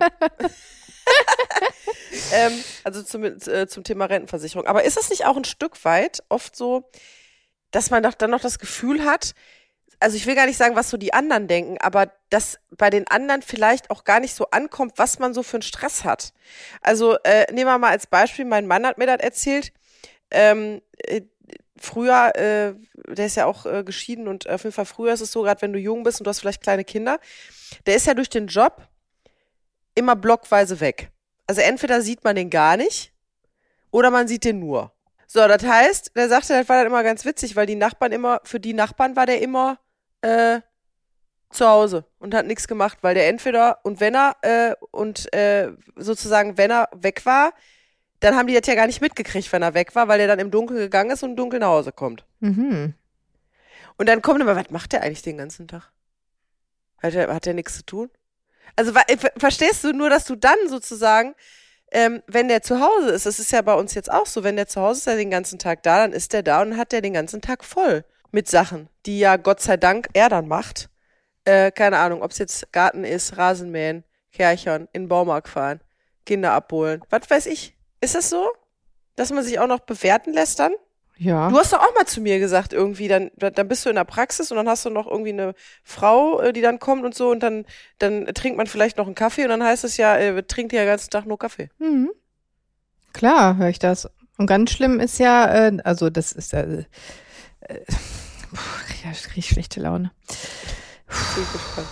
ähm, also zum, äh, zum Thema Rentenversicherung. Aber ist es nicht auch ein Stück weit oft so, dass man doch dann noch das Gefühl hat, also ich will gar nicht sagen, was so die anderen denken, aber dass bei den anderen vielleicht auch gar nicht so ankommt, was man so für einen Stress hat. Also äh, nehmen wir mal als Beispiel, mein Mann hat mir das erzählt, ähm, äh, früher, äh, der ist ja auch äh, geschieden und auf jeden Fall früher ist es so, gerade wenn du jung bist und du hast vielleicht kleine Kinder, der ist ja durch den Job immer blockweise weg. Also entweder sieht man den gar nicht oder man sieht den nur. So, das heißt, der sagte, das war dann immer ganz witzig, weil die Nachbarn immer, für die Nachbarn war der immer äh, zu Hause und hat nichts gemacht, weil der entweder, und wenn er, äh, und äh, sozusagen, wenn er weg war, dann haben die das ja gar nicht mitgekriegt, wenn er weg war, weil der dann im Dunkeln gegangen ist und im Dunkeln nach Hause kommt. Mhm. Und dann kommt immer, was macht der eigentlich den ganzen Tag? Hat der, hat der nichts zu tun? Also wa- ver- verstehst du nur, dass du dann sozusagen, ähm, wenn der zu Hause ist, das ist ja bei uns jetzt auch so, wenn der zu Hause ist, er den ganzen Tag da, dann ist der da und hat der den ganzen Tag voll mit Sachen, die ja Gott sei Dank er dann macht. Äh, keine Ahnung, ob es jetzt Garten ist, Rasenmähen, Kärchern, in den Baumarkt fahren, Kinder abholen, was weiß ich. Ist das so, dass man sich auch noch bewerten lässt dann? Ja. Du hast doch auch mal zu mir gesagt, irgendwie, dann, dann bist du in der Praxis und dann hast du noch irgendwie eine Frau, äh, die dann kommt und so und dann, dann trinkt man vielleicht noch einen Kaffee und dann heißt es ja, äh, trinkt ihr den ganzen Tag nur Kaffee. Mhm. Klar, höre ich das. Und ganz schlimm ist ja, äh, also das ist ja, äh, äh, puh, ich kriege schlechte Laune. Bin ich gespannt.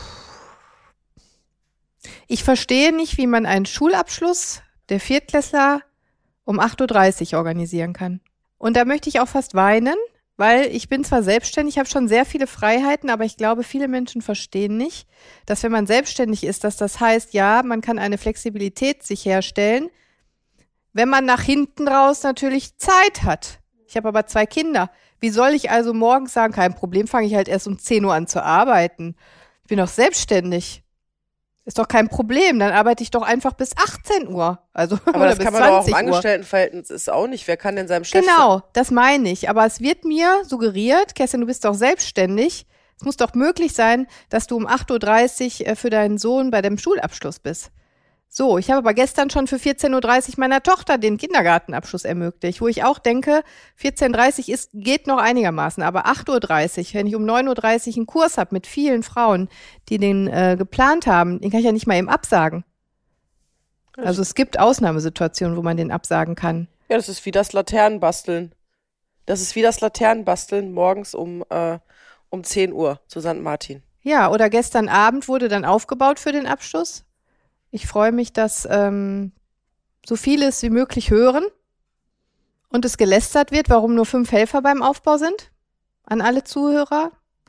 Ich verstehe nicht, wie man einen Schulabschluss der Viertklässler um acht Uhr dreißig organisieren kann. Und da möchte ich auch fast weinen, weil ich bin zwar selbstständig, habe schon sehr viele Freiheiten, aber ich glaube, viele Menschen verstehen nicht, dass wenn man selbstständig ist, dass das heißt, ja, man kann eine Flexibilität sich herstellen, wenn man nach hinten raus natürlich Zeit hat. Ich habe aber zwei Kinder. Wie soll ich also morgens sagen, kein Problem, fange ich halt erst um zehn Uhr an zu arbeiten. Ich bin doch selbstständig. Ist doch kein Problem, dann arbeite ich doch einfach bis achtzehn Uhr. Also, Aber oder das bis kann man doch auch im zwanzig Uhr. Angestelltenverhältnis ist auch nicht. Wer kann denn seinem Chef Genau, das meine ich. Aber es wird mir suggeriert, Kerstin, du bist doch selbstständig. Es muss doch möglich sein, dass du um acht Uhr dreißig für deinen Sohn bei dem Schulabschluss bist. So, ich habe aber gestern schon für vierzehn Uhr dreißig meiner Tochter den Kindergartenabschluss ermöglicht, wo ich auch denke, vierzehn Uhr dreißig ist, geht noch einigermaßen, aber acht Uhr dreißig, wenn ich um neun Uhr dreißig einen Kurs habe mit vielen Frauen, die den äh, geplant haben, den kann ich ja nicht mal eben absagen. Also es gibt Ausnahmesituationen, wo man den absagen kann. Ja, das ist wie das Laternenbasteln. Das ist wie das Laternenbasteln morgens um, äh, um zehn Uhr zu Sankt Martin. Ja, oder gestern Abend wurde dann aufgebaut für den Abschluss. Ich freue mich, dass ähm, so vieles wie möglich hören und es gelästert wird, warum nur fünf Helfer beim Aufbau sind. An alle Zuhörer.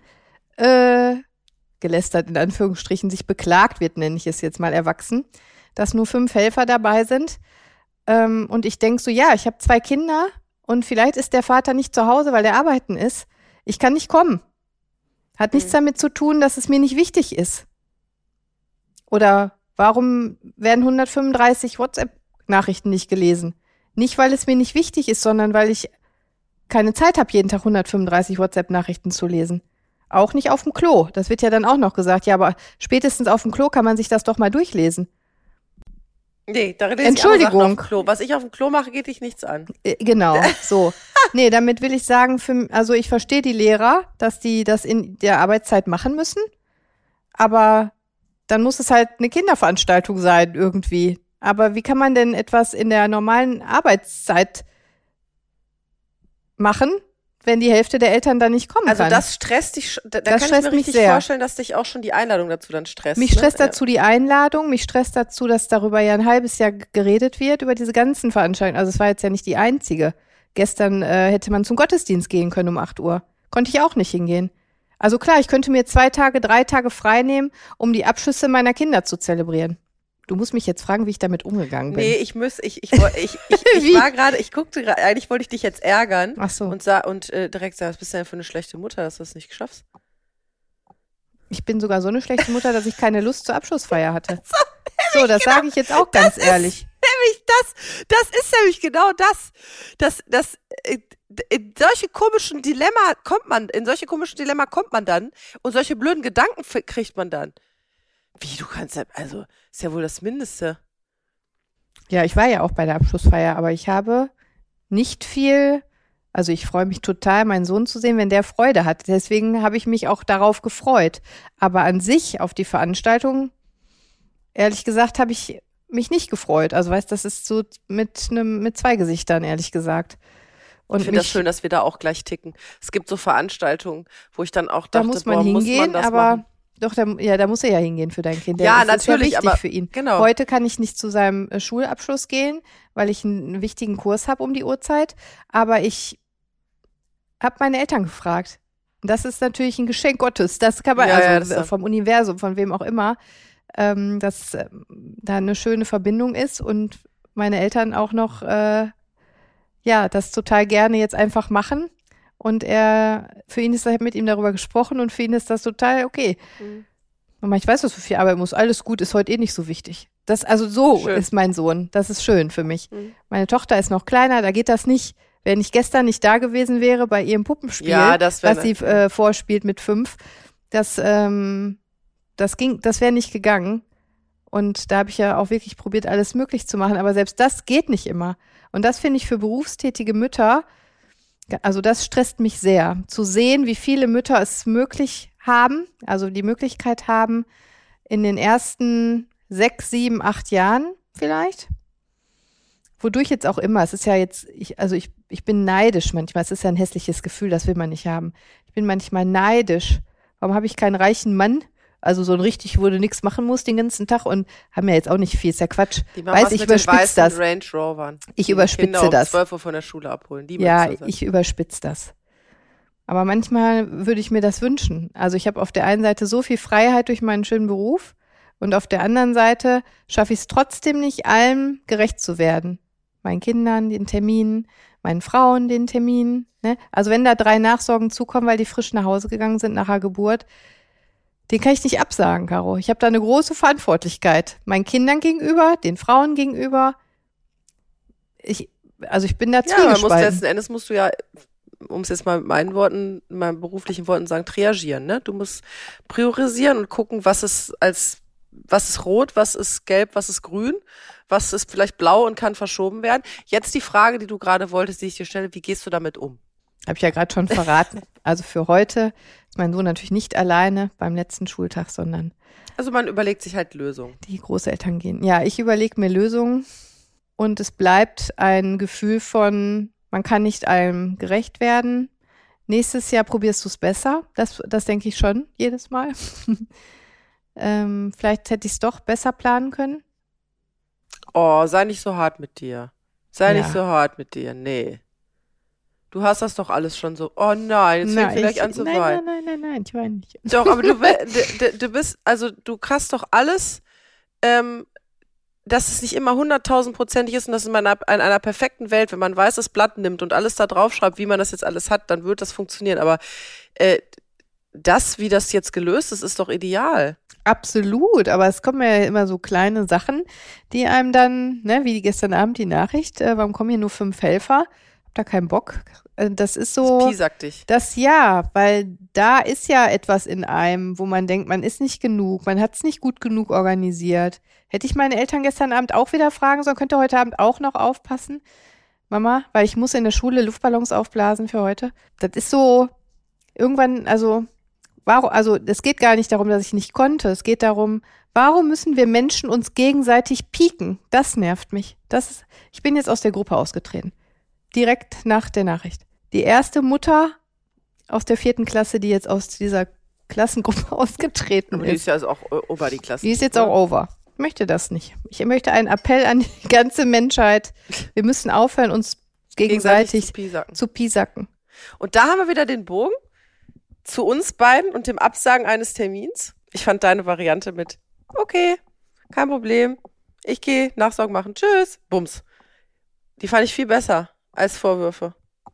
Äh, gelästert in Anführungsstrichen, sich beklagt wird, nenne ich es jetzt mal erwachsen, dass nur fünf Helfer dabei sind. Ähm, und ich denke so, ja, ich habe zwei Kinder und vielleicht ist der Vater nicht zu Hause, weil er arbeiten ist. Ich kann nicht kommen. Hat nichts Mhm. damit zu tun, dass es mir nicht wichtig ist. Oder warum werden hundertfünfunddreißig WhatsApp-Nachrichten nicht gelesen? Nicht, weil es mir nicht wichtig ist, sondern weil ich keine Zeit habe, jeden Tag hundertfünfunddreißig WhatsApp-Nachrichten zu lesen. Auch nicht auf dem Klo. Das wird ja dann auch noch gesagt. Ja, aber spätestens auf dem Klo kann man sich das doch mal durchlesen. Nee, da rede ich Entschuldigung. Sachen auf dem Klo. Was ich auf dem Klo mache, geht dich nichts an. Äh, Genau, so. Nee, damit will ich sagen, für, also ich verstehe die Lehrer, dass die das in der Arbeitszeit machen müssen, aber dann muss es halt eine Kinderveranstaltung sein irgendwie. Aber wie kann man denn etwas in der normalen Arbeitszeit machen, wenn die Hälfte der Eltern dann nicht kommen Also kann? das stresst dich, da, da Das kann stresst ich mir mich richtig sehr. vorstellen, dass dich auch schon die Einladung dazu dann stresst. Mich stresst ne? dazu die Einladung, mich stresst dazu, dass darüber ja ein halbes Jahr geredet wird, über diese ganzen Veranstaltungen. Also es war jetzt ja nicht die einzige. Gestern äh, hätte man zum Gottesdienst gehen können um acht Uhr. Konnte ich auch nicht hingehen. Also klar, ich könnte mir zwei Tage, drei Tage frei nehmen, um die Abschüsse meiner Kinder zu zelebrieren. Du musst mich jetzt fragen, wie ich damit umgegangen bin. Nee, ich muss, ich, ich, ich, ich, ich, ich war gerade, ich guckte gerade, eigentlich wollte ich dich jetzt ärgern. Ach so. Und, sa und äh, direkt sagen, was bist du denn für eine schlechte Mutter, dass du das nicht schaffst? Ich bin sogar so eine schlechte Mutter, dass ich keine Lust zur Abschlussfeier hatte. So, das sage ich jetzt auch ganz das ehrlich. Ist nämlich das, das ist nämlich genau das. Das, das, äh, in solche komischen Dilemma kommt man, in solche komischen Dilemma kommt man dann und solche blöden Gedanken kriegt man dann. Wie, du kannst ja, also, ist ja wohl das Mindeste. Ja, ich war ja auch bei der Abschlussfeier, aber ich habe nicht viel, also ich freue mich total, meinen Sohn zu sehen, wenn der Freude hat. Deswegen habe ich mich auch darauf gefreut. Aber an sich auf die Veranstaltung, ehrlich gesagt, habe ich mich nicht gefreut. Also weißt, das ist so mit einem, mit zwei Gesichtern, ehrlich gesagt. Und ich finde das schön, dass wir da auch gleich ticken. Es gibt so Veranstaltungen, wo ich dann auch dachte, da muss man boah, hingehen, muss man das aber machen? Doch, da, ja, da muss er ja hingehen für dein Kind. Der Ja, ist, natürlich, ist ja wichtig aber für ihn. genau. Heute kann ich nicht zu seinem äh, Schulabschluss gehen, weil ich einen wichtigen Kurs habe um die Uhrzeit. Aber ich habe meine Eltern gefragt. Und das ist natürlich ein Geschenk Gottes. Das kann man, Ja, ja, also das ist- vom Universum, von wem auch immer, ähm, dass äh, da eine schöne Verbindung ist und meine Eltern auch noch, äh, ja, das total gerne jetzt einfach machen. Und er, für ihn ist, er hat mit ihm darüber gesprochen und für ihn ist das total okay. Mhm. Mama, ich weiß, dass du viel arbeiten musst. Alles gut, ist heute eh nicht so wichtig. Das, also so Schön. ist mein Sohn. Das ist schön für mich. Mhm. Meine Tochter ist noch kleiner, da geht das nicht. Wenn ich gestern nicht da gewesen wäre bei ihrem Puppenspiel, Ja, das wär was sie nett, äh, vorspielt mit fünf, das, ähm, das ging, das wäre nicht gegangen. Und da habe ich ja auch wirklich probiert, alles möglich zu machen. Aber selbst das geht nicht immer. Und das finde ich für berufstätige Mütter, also das stresst mich sehr, zu sehen, wie viele Mütter es möglich haben, also die Möglichkeit haben, in den ersten sechs, sieben, acht Jahren vielleicht, wodurch jetzt auch immer, es ist ja jetzt, ich, also ich, ich bin neidisch manchmal, es ist ja ein hässliches Gefühl, das will man nicht haben. Ich bin manchmal neidisch. Warum habe ich keinen reichen Mann? Also so ein richtig, wo du nichts machen musst den ganzen Tag und haben ja jetzt auch nicht viel, ist ja Quatsch. Die Mamas Weiß ich, mit den überspitze weißen das. Range Rovern. Ich Die überspitze Kinder um das. zwölf Uhr von der Schule abholen. Die Ja, meinst du das? ich überspitze das. Aber manchmal würde ich mir das wünschen. Also ich habe auf der einen Seite so viel Freiheit durch meinen schönen Beruf und auf der anderen Seite schaffe ich es trotzdem nicht, allem gerecht zu werden. Meinen Kindern, den Terminen, meinen Frauen, den Terminen. Ne? Also wenn da drei Nachsorgen zukommen, weil die frisch nach Hause gegangen sind nach der Geburt, den kann ich nicht absagen, Caro. Ich habe da eine große Verantwortlichkeit. Meinen Kindern gegenüber, den Frauen gegenüber. Ich, also ich bin da Ja, man muss zwiegespalten. letzten Endes musst du ja, um es jetzt mal mit meinen Worten, mit meinen beruflichen Worten sagen, triagieren, ne? Du musst priorisieren und gucken, was ist als, was ist rot, was ist gelb, was ist grün, was ist vielleicht blau und kann verschoben werden. Jetzt die Frage, die du gerade wolltest, die ich dir stelle, wie gehst du damit um? Habe ich ja gerade schon verraten. Also für heute ist mein Sohn natürlich nicht alleine beim letzten Schultag, sondern Also man überlegt sich halt Lösungen. die Großeltern gehen. Ja, ich überlege mir Lösungen und es bleibt ein Gefühl von, man kann nicht allem gerecht werden. Nächstes Jahr probierst du es besser. Das, das denke ich schon jedes Mal. ähm, vielleicht hätte ich es doch besser planen können. Oh, sei nicht so hart mit dir. Sei Ja. nicht so hart mit dir, nee. Du hast das doch alles schon so. Oh nein, jetzt fängt Na, vielleicht ich, an zu nein, weinen. nein, nein, nein, nein, ich weine nicht. Doch, aber du, du, du, du bist, also du hast doch alles, ähm, dass es nicht immer hunderttausendprozentig ist und dass in einer, in einer perfekten Welt, wenn man ein weißes Blatt nimmt und alles da drauf schreibt, wie man das jetzt alles hat, dann wird das funktionieren. Aber äh, das, wie das jetzt gelöst ist, ist doch ideal. Absolut, aber es kommen ja immer so kleine Sachen, die einem dann, ne, wie gestern Abend die Nachricht, äh, warum kommen hier nur fünf Helfer? Hab da keinen Bock. Äh, das ist so. Das piesackt dich. Das ja, weil da ist ja etwas in einem, wo man denkt, man ist nicht genug, man hat es nicht gut genug organisiert. Hätte ich meine Eltern gestern Abend auch wieder fragen sollen, könnt ihr heute Abend auch noch aufpassen? Mama, weil ich muss in der Schule Luftballons aufblasen für heute. Das ist so, irgendwann, also Warum, also es geht gar nicht darum, dass ich nicht konnte. Es geht darum, warum müssen wir Menschen uns gegenseitig pieken? Das nervt mich. Das ist, ich bin jetzt aus der Gruppe ausgetreten. Direkt nach der Nachricht. Die erste Mutter aus der vierten Klasse, die jetzt aus dieser Klassengruppe ausgetreten Aber ist. die ist ja also auch over die Klasse. Die ist jetzt auch over. Ich möchte das nicht. Ich möchte einen Appell an die ganze Menschheit. Wir müssen aufhören, uns gegenseitig, gegenseitig zu piesacken. Und da haben wir wieder den Bogen zu uns beiden und dem Absagen eines Termins. Ich fand deine Variante mit, okay, kein Problem, ich gehe Nachsorgen machen, tschüss, bums. Die fand ich viel besser als Vorwürfe.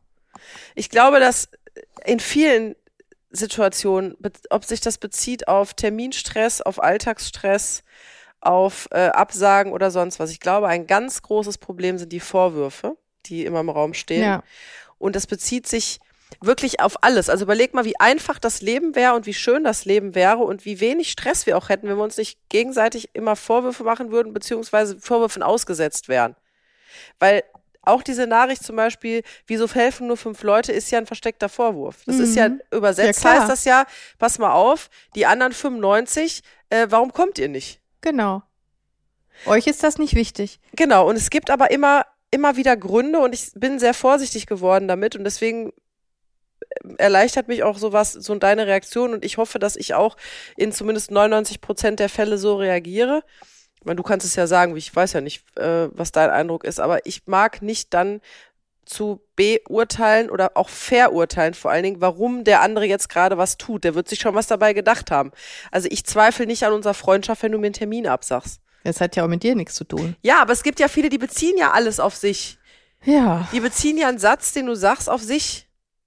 Ich glaube, dass in vielen Situationen, ob sich das bezieht auf Terminstress, auf Alltagsstress, auf äh, Absagen oder sonst was, ich glaube, ein ganz großes Problem sind die Vorwürfe, die immer im Raum stehen. Ja. Und das bezieht sich wirklich auf alles. Also überleg mal, wie einfach das Leben wäre und wie schön das Leben wäre und wie wenig Stress wir auch hätten, wenn wir uns nicht gegenseitig immer Vorwürfe machen würden, beziehungsweise Vorwürfen ausgesetzt wären. Weil auch diese Nachricht zum Beispiel, wieso helfen nur fünf Leute, ist ja ein versteckter Vorwurf. Das mhm. ist ja übersetzt, ja, heißt das ja, pass mal auf, die anderen fünfundneunzig, äh, warum kommt ihr nicht? Genau. Euch ist das nicht wichtig. Genau, und es gibt aber immer, immer wieder Gründe und ich bin sehr vorsichtig geworden damit und deswegen erleichtert mich auch sowas, so deine Reaktion und ich hoffe, dass ich auch in zumindest neunundneunzig Prozent der Fälle so reagiere. Ich meine, du kannst es ja sagen, ich weiß ja nicht, äh, was dein Eindruck ist, aber ich mag nicht dann zu beurteilen oder auch verurteilen vor allen Dingen, warum der andere jetzt gerade was tut. Der wird sich schon was dabei gedacht haben. Also ich zweifle nicht an unserer Freundschaft, wenn du mir einen Termin absagst. Das hat ja auch mit dir nichts zu tun. Ja, aber es gibt ja viele, die beziehen ja alles auf sich. Ja. Die beziehen ja einen Satz, den du sagst, auf sich.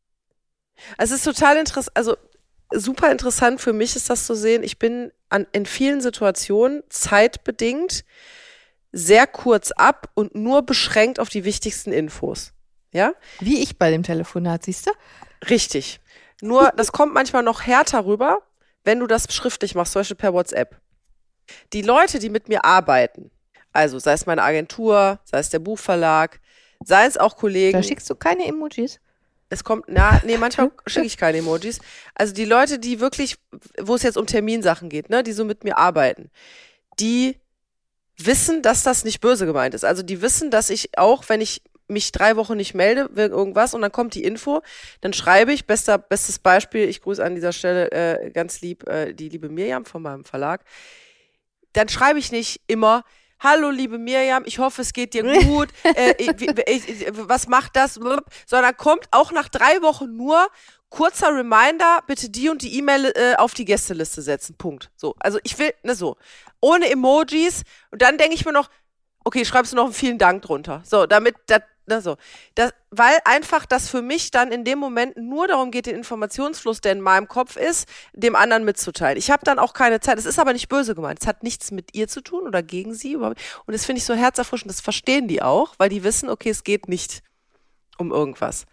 Also es ist total interessant, also super interessant für mich ist das zu sehen. Ich bin an, in vielen Situationen zeitbedingt sehr kurz ab und nur beschränkt auf die wichtigsten Infos. Ja? Wie ich bei dem Telefonat, siehst du? Richtig. Nur, das kommt manchmal noch härter rüber, wenn du das schriftlich machst, zum Beispiel per WhatsApp. Die Leute, die mit mir arbeiten, also sei es meine Agentur, sei es der Buchverlag, sei es auch Kollegen. Da schickst du keine Emojis? Es kommt, na, nee, manchmal schicke ich keine Emojis. Also die Leute, die wirklich, wo es jetzt um Terminsachen geht, ne, die so mit mir arbeiten, die wissen, dass das nicht böse gemeint ist. Also die wissen, dass ich auch, wenn ich mich drei Wochen nicht melde, wegen irgendwas und dann kommt die Info, dann schreibe ich, bester, bestes Beispiel, ich grüße an dieser Stelle äh, ganz lieb äh, die liebe Mirjam von meinem Verlag, dann schreibe ich nicht immer, hallo liebe Mirjam, ich hoffe es geht dir gut, äh, ich, ich, was macht das, sondern kommt auch nach drei Wochen nur kurzer Reminder, bitte die und die E-Mail äh, auf die Gästeliste setzen, Punkt. So, also ich will, ne so, ohne Emojis und dann denke ich mir noch, okay, schreibst du noch einen vielen Dank drunter, so, damit, das, ne so, das, weil einfach das für mich dann in dem Moment nur darum geht, den Informationsfluss, der in meinem Kopf ist, dem anderen mitzuteilen. Ich habe dann auch keine Zeit, es ist aber nicht böse gemeint, es hat nichts mit ihr zu tun oder gegen sie und das finde ich so herzerfrischend, das verstehen die auch, weil die wissen, okay, es geht nicht um irgendwas.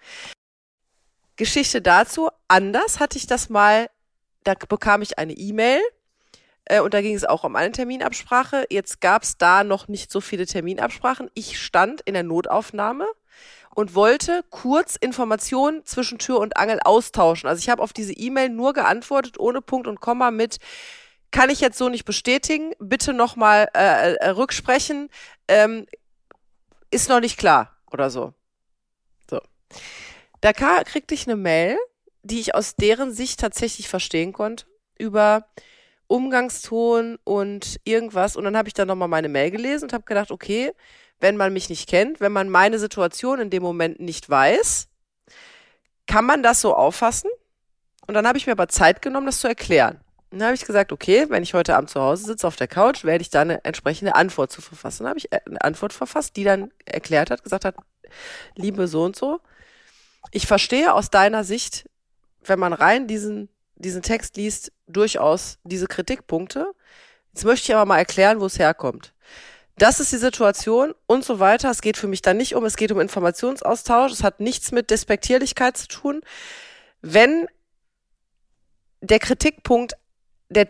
Geschichte dazu, anders hatte ich das mal, da bekam ich eine E-Mail äh, und da ging es auch um eine Terminabsprache. Jetzt gab es da noch nicht so viele Terminabsprachen. Ich stand in der Notaufnahme und wollte kurz Informationen zwischen Tür und Angel austauschen. Also ich habe auf diese E-Mail nur geantwortet, ohne Punkt und Komma mit, kann ich jetzt so nicht bestätigen, bitte nochmal äh, äh, rücksprechen, ähm, ist noch nicht klar oder so. So. Da kriegte ich eine Mail, die ich aus deren Sicht tatsächlich verstehen konnte, über Umgangston und irgendwas. Und dann habe ich dann nochmal meine Mail gelesen und habe gedacht, okay, wenn man mich nicht kennt, wenn man meine Situation in dem Moment nicht weiß, kann man das so auffassen? Und dann habe ich mir aber Zeit genommen, das zu erklären. Und dann habe ich gesagt, okay, wenn ich heute Abend zu Hause sitze auf der Couch, werde ich da eine entsprechende Antwort zu verfassen. Dann habe ich eine Antwort verfasst, die dann erklärt hat, gesagt hat, liebe so und so, ich verstehe aus deiner Sicht, wenn man rein diesen, diesen Text liest, durchaus diese Kritikpunkte. Jetzt möchte ich aber mal erklären, wo es herkommt. Das ist die Situation und so weiter. Es geht für mich dann nicht um, es geht um Informationsaustausch. Es hat nichts mit Despektierlichkeit zu tun. Wenn der Kritikpunkt der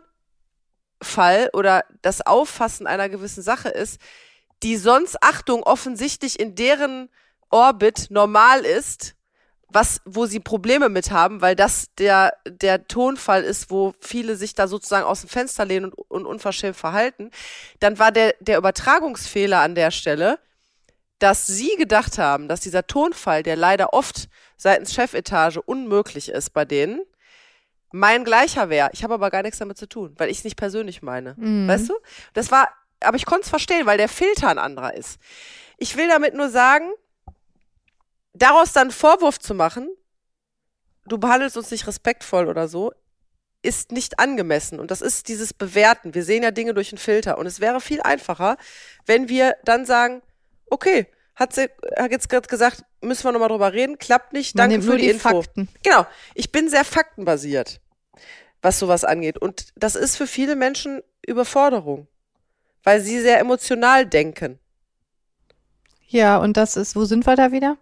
Tonfall oder das Auffassen einer gewissen Sache ist, die sonst, Achtung, offensichtlich in deren Orbit normal ist, was, wo sie Probleme mit haben, weil das der, der Tonfall ist, wo viele sich da sozusagen aus dem Fenster lehnen und, und unverschämt verhalten, dann war der, der Übertragungsfehler an der Stelle, dass sie gedacht haben, dass dieser Tonfall, der leider oft seitens Chefetage unmöglich ist bei denen, mein gleicher wäre. Ich habe aber gar nichts damit zu tun, weil ich es nicht persönlich meine. Mhm. Weißt du? Das war, aber ich konnte es verstehen, weil der Filter ein anderer ist. Ich will damit nur sagen, daraus dann einen Vorwurf zu machen, du behandelst uns nicht respektvoll oder so, ist nicht angemessen. Und das ist dieses Bewerten. Wir sehen ja Dinge durch einen Filter. Und es wäre viel einfacher, wenn wir dann sagen, okay, hat sie hat jetzt gerade gesagt, müssen wir nochmal drüber reden, klappt nicht, danke für die, die Info. Fakten. Genau, ich bin sehr faktenbasiert, was sowas angeht. Und das ist für viele Menschen Überforderung, weil sie sehr emotional denken. Ja, und das ist, wo sind wir da wieder?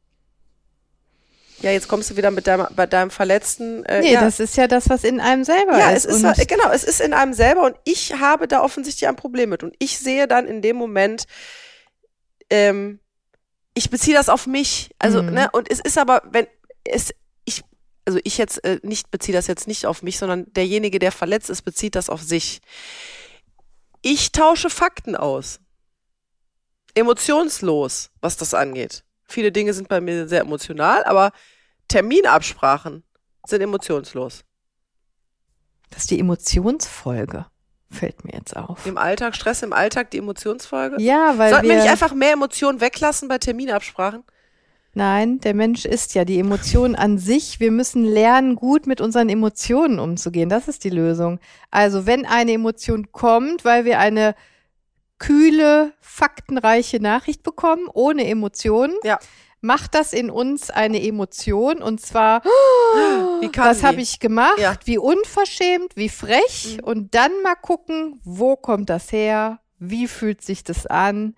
Ja, jetzt kommst du wieder mit deinem, bei deinem Verletzten. Äh, nee, ja. das ist ja das, was in einem selber ja, ist. Ja, es ist, halt, genau, es ist in einem selber und ich habe da offensichtlich ein Problem mit. Und ich sehe dann in dem Moment, ähm, ich beziehe das auf mich. Also, mhm. ne, und es ist aber, wenn es, ich, also ich jetzt äh, nicht beziehe das jetzt nicht auf mich, sondern derjenige, der verletzt ist, bezieht das auf sich. Ich tausche Fakten aus. Emotionslos, was das angeht. Viele Dinge sind bei mir sehr emotional, aber Terminabsprachen sind emotionslos. Das ist die Emotionsfolge, fällt mir jetzt auf. Im Alltag, Stress im Alltag, die Emotionsfolge? Ja, weil Sollten wir wir nicht einfach mehr Emotionen weglassen bei Terminabsprachen? Nein, der Mensch ist ja die Emotion an sich. Wir müssen lernen, gut mit unseren Emotionen umzugehen. Das ist die Lösung. Also wenn eine Emotion kommt, weil wir eine kühle, faktenreiche Nachricht bekommen, ohne Emotionen, ja. macht das in uns eine Emotion und zwar, wie kann was habe ich gemacht, ja. wie unverschämt, wie frech, mhm. und dann mal gucken, wo kommt das her, wie fühlt sich das an,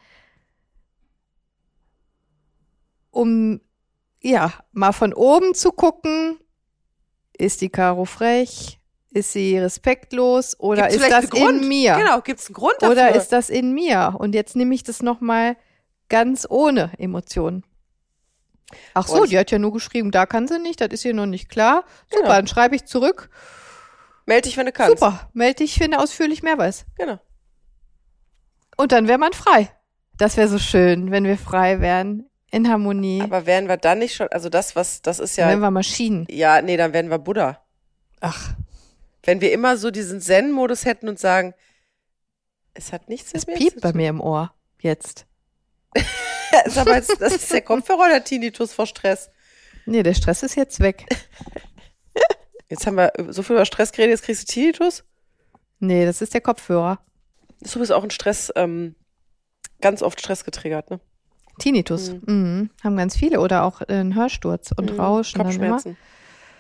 um ja mal von oben zu gucken, ist die Caro frech? Ist sie respektlos oder gibt's ist das in mir? Genau, gibt es einen Grund dafür? Oder ist das in mir? Und jetzt nehme ich das nochmal ganz ohne Emotionen. Ach so, Und die hat ja nur geschrieben, da kann sie nicht, das ist ihr noch nicht klar. Super, genau. Dann schreibe ich zurück. Meld dich, wenn du kannst. Super, melde dich, wenn du ausführlich mehr weißt. Genau. Und dann wäre man frei. Das wäre so schön, wenn wir frei wären, in Harmonie. Aber wären wir dann nicht schon, also das, was, das ist ja. Dann wären wir Maschinen. Ja, nee, dann wären wir Buddha. Ach. Wenn wir immer so diesen Zen-Modus hätten und sagen, es hat nichts mit es mir piept zu bei tun. mir im Ohr, jetzt. ist aber jetzt, das ist der Kopfhörer oder der Tinnitus vor Stress? Nee, der Stress ist jetzt weg. Jetzt haben wir so viel über Stress geredet, jetzt kriegst du Tinnitus? Nee, das ist der Kopfhörer. Du bist auch ein Stress, ähm, ganz oft Stress getriggert, ne? Tinnitus, mhm. Mhm. Haben ganz viele oder auch äh, einen Hörsturz und mhm. Rauschen. Kopfschmerzen. Dann immer.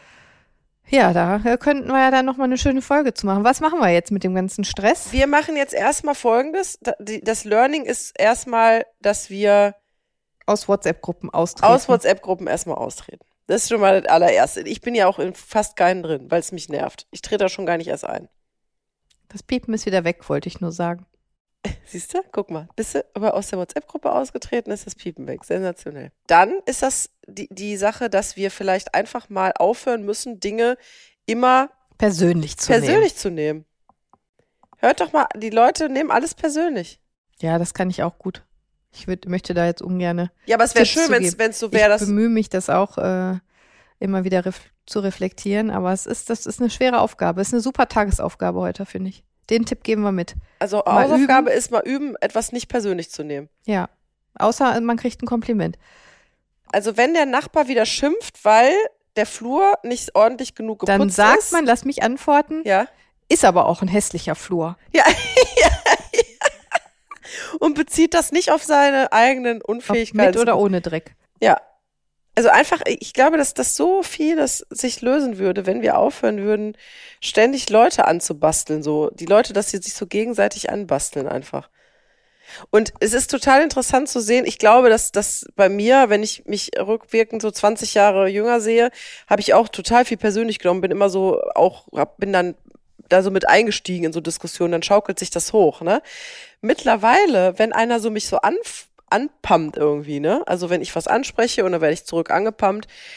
Ja, da könnten wir ja dann nochmal eine schöne Folge zu machen. Was machen wir jetzt mit dem ganzen Stress? Wir machen jetzt erstmal Folgendes. Das Learning ist erstmal, dass wir aus WhatsApp-Gruppen austreten. Aus WhatsApp-Gruppen erstmal austreten. Das ist schon mal das allererste. Ich bin ja auch in fast keinen drin, weil es mich nervt. Ich trete da schon gar nicht erst ein. Das Piepen ist wieder weg, wollte ich nur sagen. Siehst du? Guck mal. Bist du aber aus der WhatsApp-Gruppe ausgetreten, ist das Piepen weg. Sensationell. Dann ist das die, die Sache, dass wir vielleicht einfach mal aufhören müssen, Dinge immer persönlich zu persönlich nehmen. zu nehmen. Hört doch mal, die Leute nehmen alles persönlich. Ja, das kann ich auch gut. Ich würd, möchte da jetzt ungern. Ja, aber es wäre schön, wenn es so wäre. Ich bemühe mich, das auch äh, immer wieder ref- zu reflektieren, aber es ist, das ist eine schwere Aufgabe. Es ist eine super Tagesaufgabe heute, finde ich. Den Tipp geben wir mit. Also mal Hausaufgabe üben. ist mal üben, etwas nicht persönlich zu nehmen. Ja, außer man kriegt ein Kompliment. Also wenn der Nachbar wieder schimpft, weil der Flur nicht ordentlich genug geputzt ist. Dann sagt ist, man, lass mich antworten, ja. Ist aber auch ein hässlicher Flur. Ja, ja, ja. Und bezieht das nicht auf seine eigenen Unfähigkeiten. Ob mit oder ohne Dreck. Ja. Also einfach, ich glaube, dass das so vieles sich lösen würde, wenn wir aufhören würden, ständig Leute anzubasteln, so. Die Leute, dass sie sich so gegenseitig anbasteln einfach. Und es ist total interessant zu sehen, ich glaube, dass das bei mir, wenn ich mich rückwirkend so zwanzig Jahre jünger sehe, habe ich auch total viel persönlich genommen, bin immer so auch, bin dann da so mit eingestiegen in so Diskussionen, dann schaukelt sich das hoch, ne? Mittlerweile, wenn einer so mich so anf- anpumpt irgendwie, ne? Also wenn ich was anspreche und dann werde ich zurück angepumpt,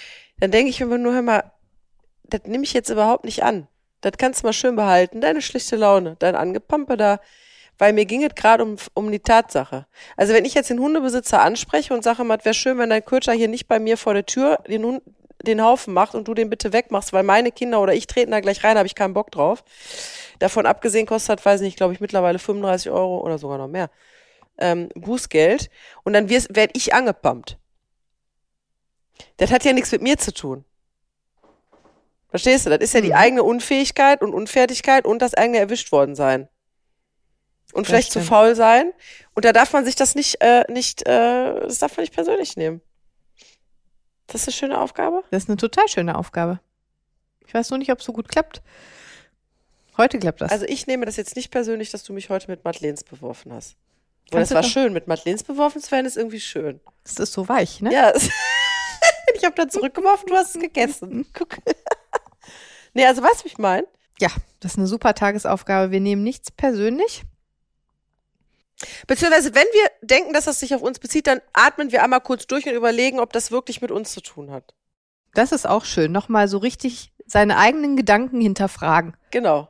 dann denke ich immer nur, hör mal, das nehme ich jetzt überhaupt nicht an. Das kannst du mal schön behalten, deine schlichte Laune, dein Angepampe da, weil mir ging es gerade um, um die Tatsache. Also wenn ich jetzt den Hundebesitzer anspreche und sage, es wäre schön, wenn dein Köter hier nicht bei mir vor der Tür den, Hund, den Haufen macht und du den bitte wegmachst, weil meine Kinder oder ich treten da gleich rein, habe ich keinen Bock drauf. Davon abgesehen kostet, weiß nicht, glaube ich, mittlerweile fünfunddreißig Euro oder sogar noch mehr ähm, Bußgeld. Und dann werde ich angepumpt. Das hat ja nichts mit mir zu tun. Verstehst du? Das ist ja die eigene Unfähigkeit und Unfertigkeit und das eigene erwischt worden sein. Und vielleicht zu faul sein. Und da darf man sich das nicht, äh, nicht, äh, das darf man nicht persönlich nehmen. Das ist eine schöne Aufgabe? Das ist eine total schöne Aufgabe. Ich weiß nur nicht, ob es so gut klappt. Heute klappt das. Also ich nehme das jetzt nicht persönlich, dass du mich heute mit Madeleines beworfen hast. Und es war schön, mit Madeleines beworfen zu werden, ist irgendwie schön. Das ist so weich, ne? Ja. Ich habe da zurückgeworfen, du hast es gegessen. Guck. Nee, also weißt du, wie ich meine? Ja, das ist eine super Tagesaufgabe. Wir nehmen nichts persönlich. Beziehungsweise, wenn wir denken, dass das sich auf uns bezieht, dann atmen wir einmal kurz durch und überlegen, ob das wirklich mit uns zu tun hat. Das ist auch schön. Nochmal so richtig seine eigenen Gedanken hinterfragen. Genau.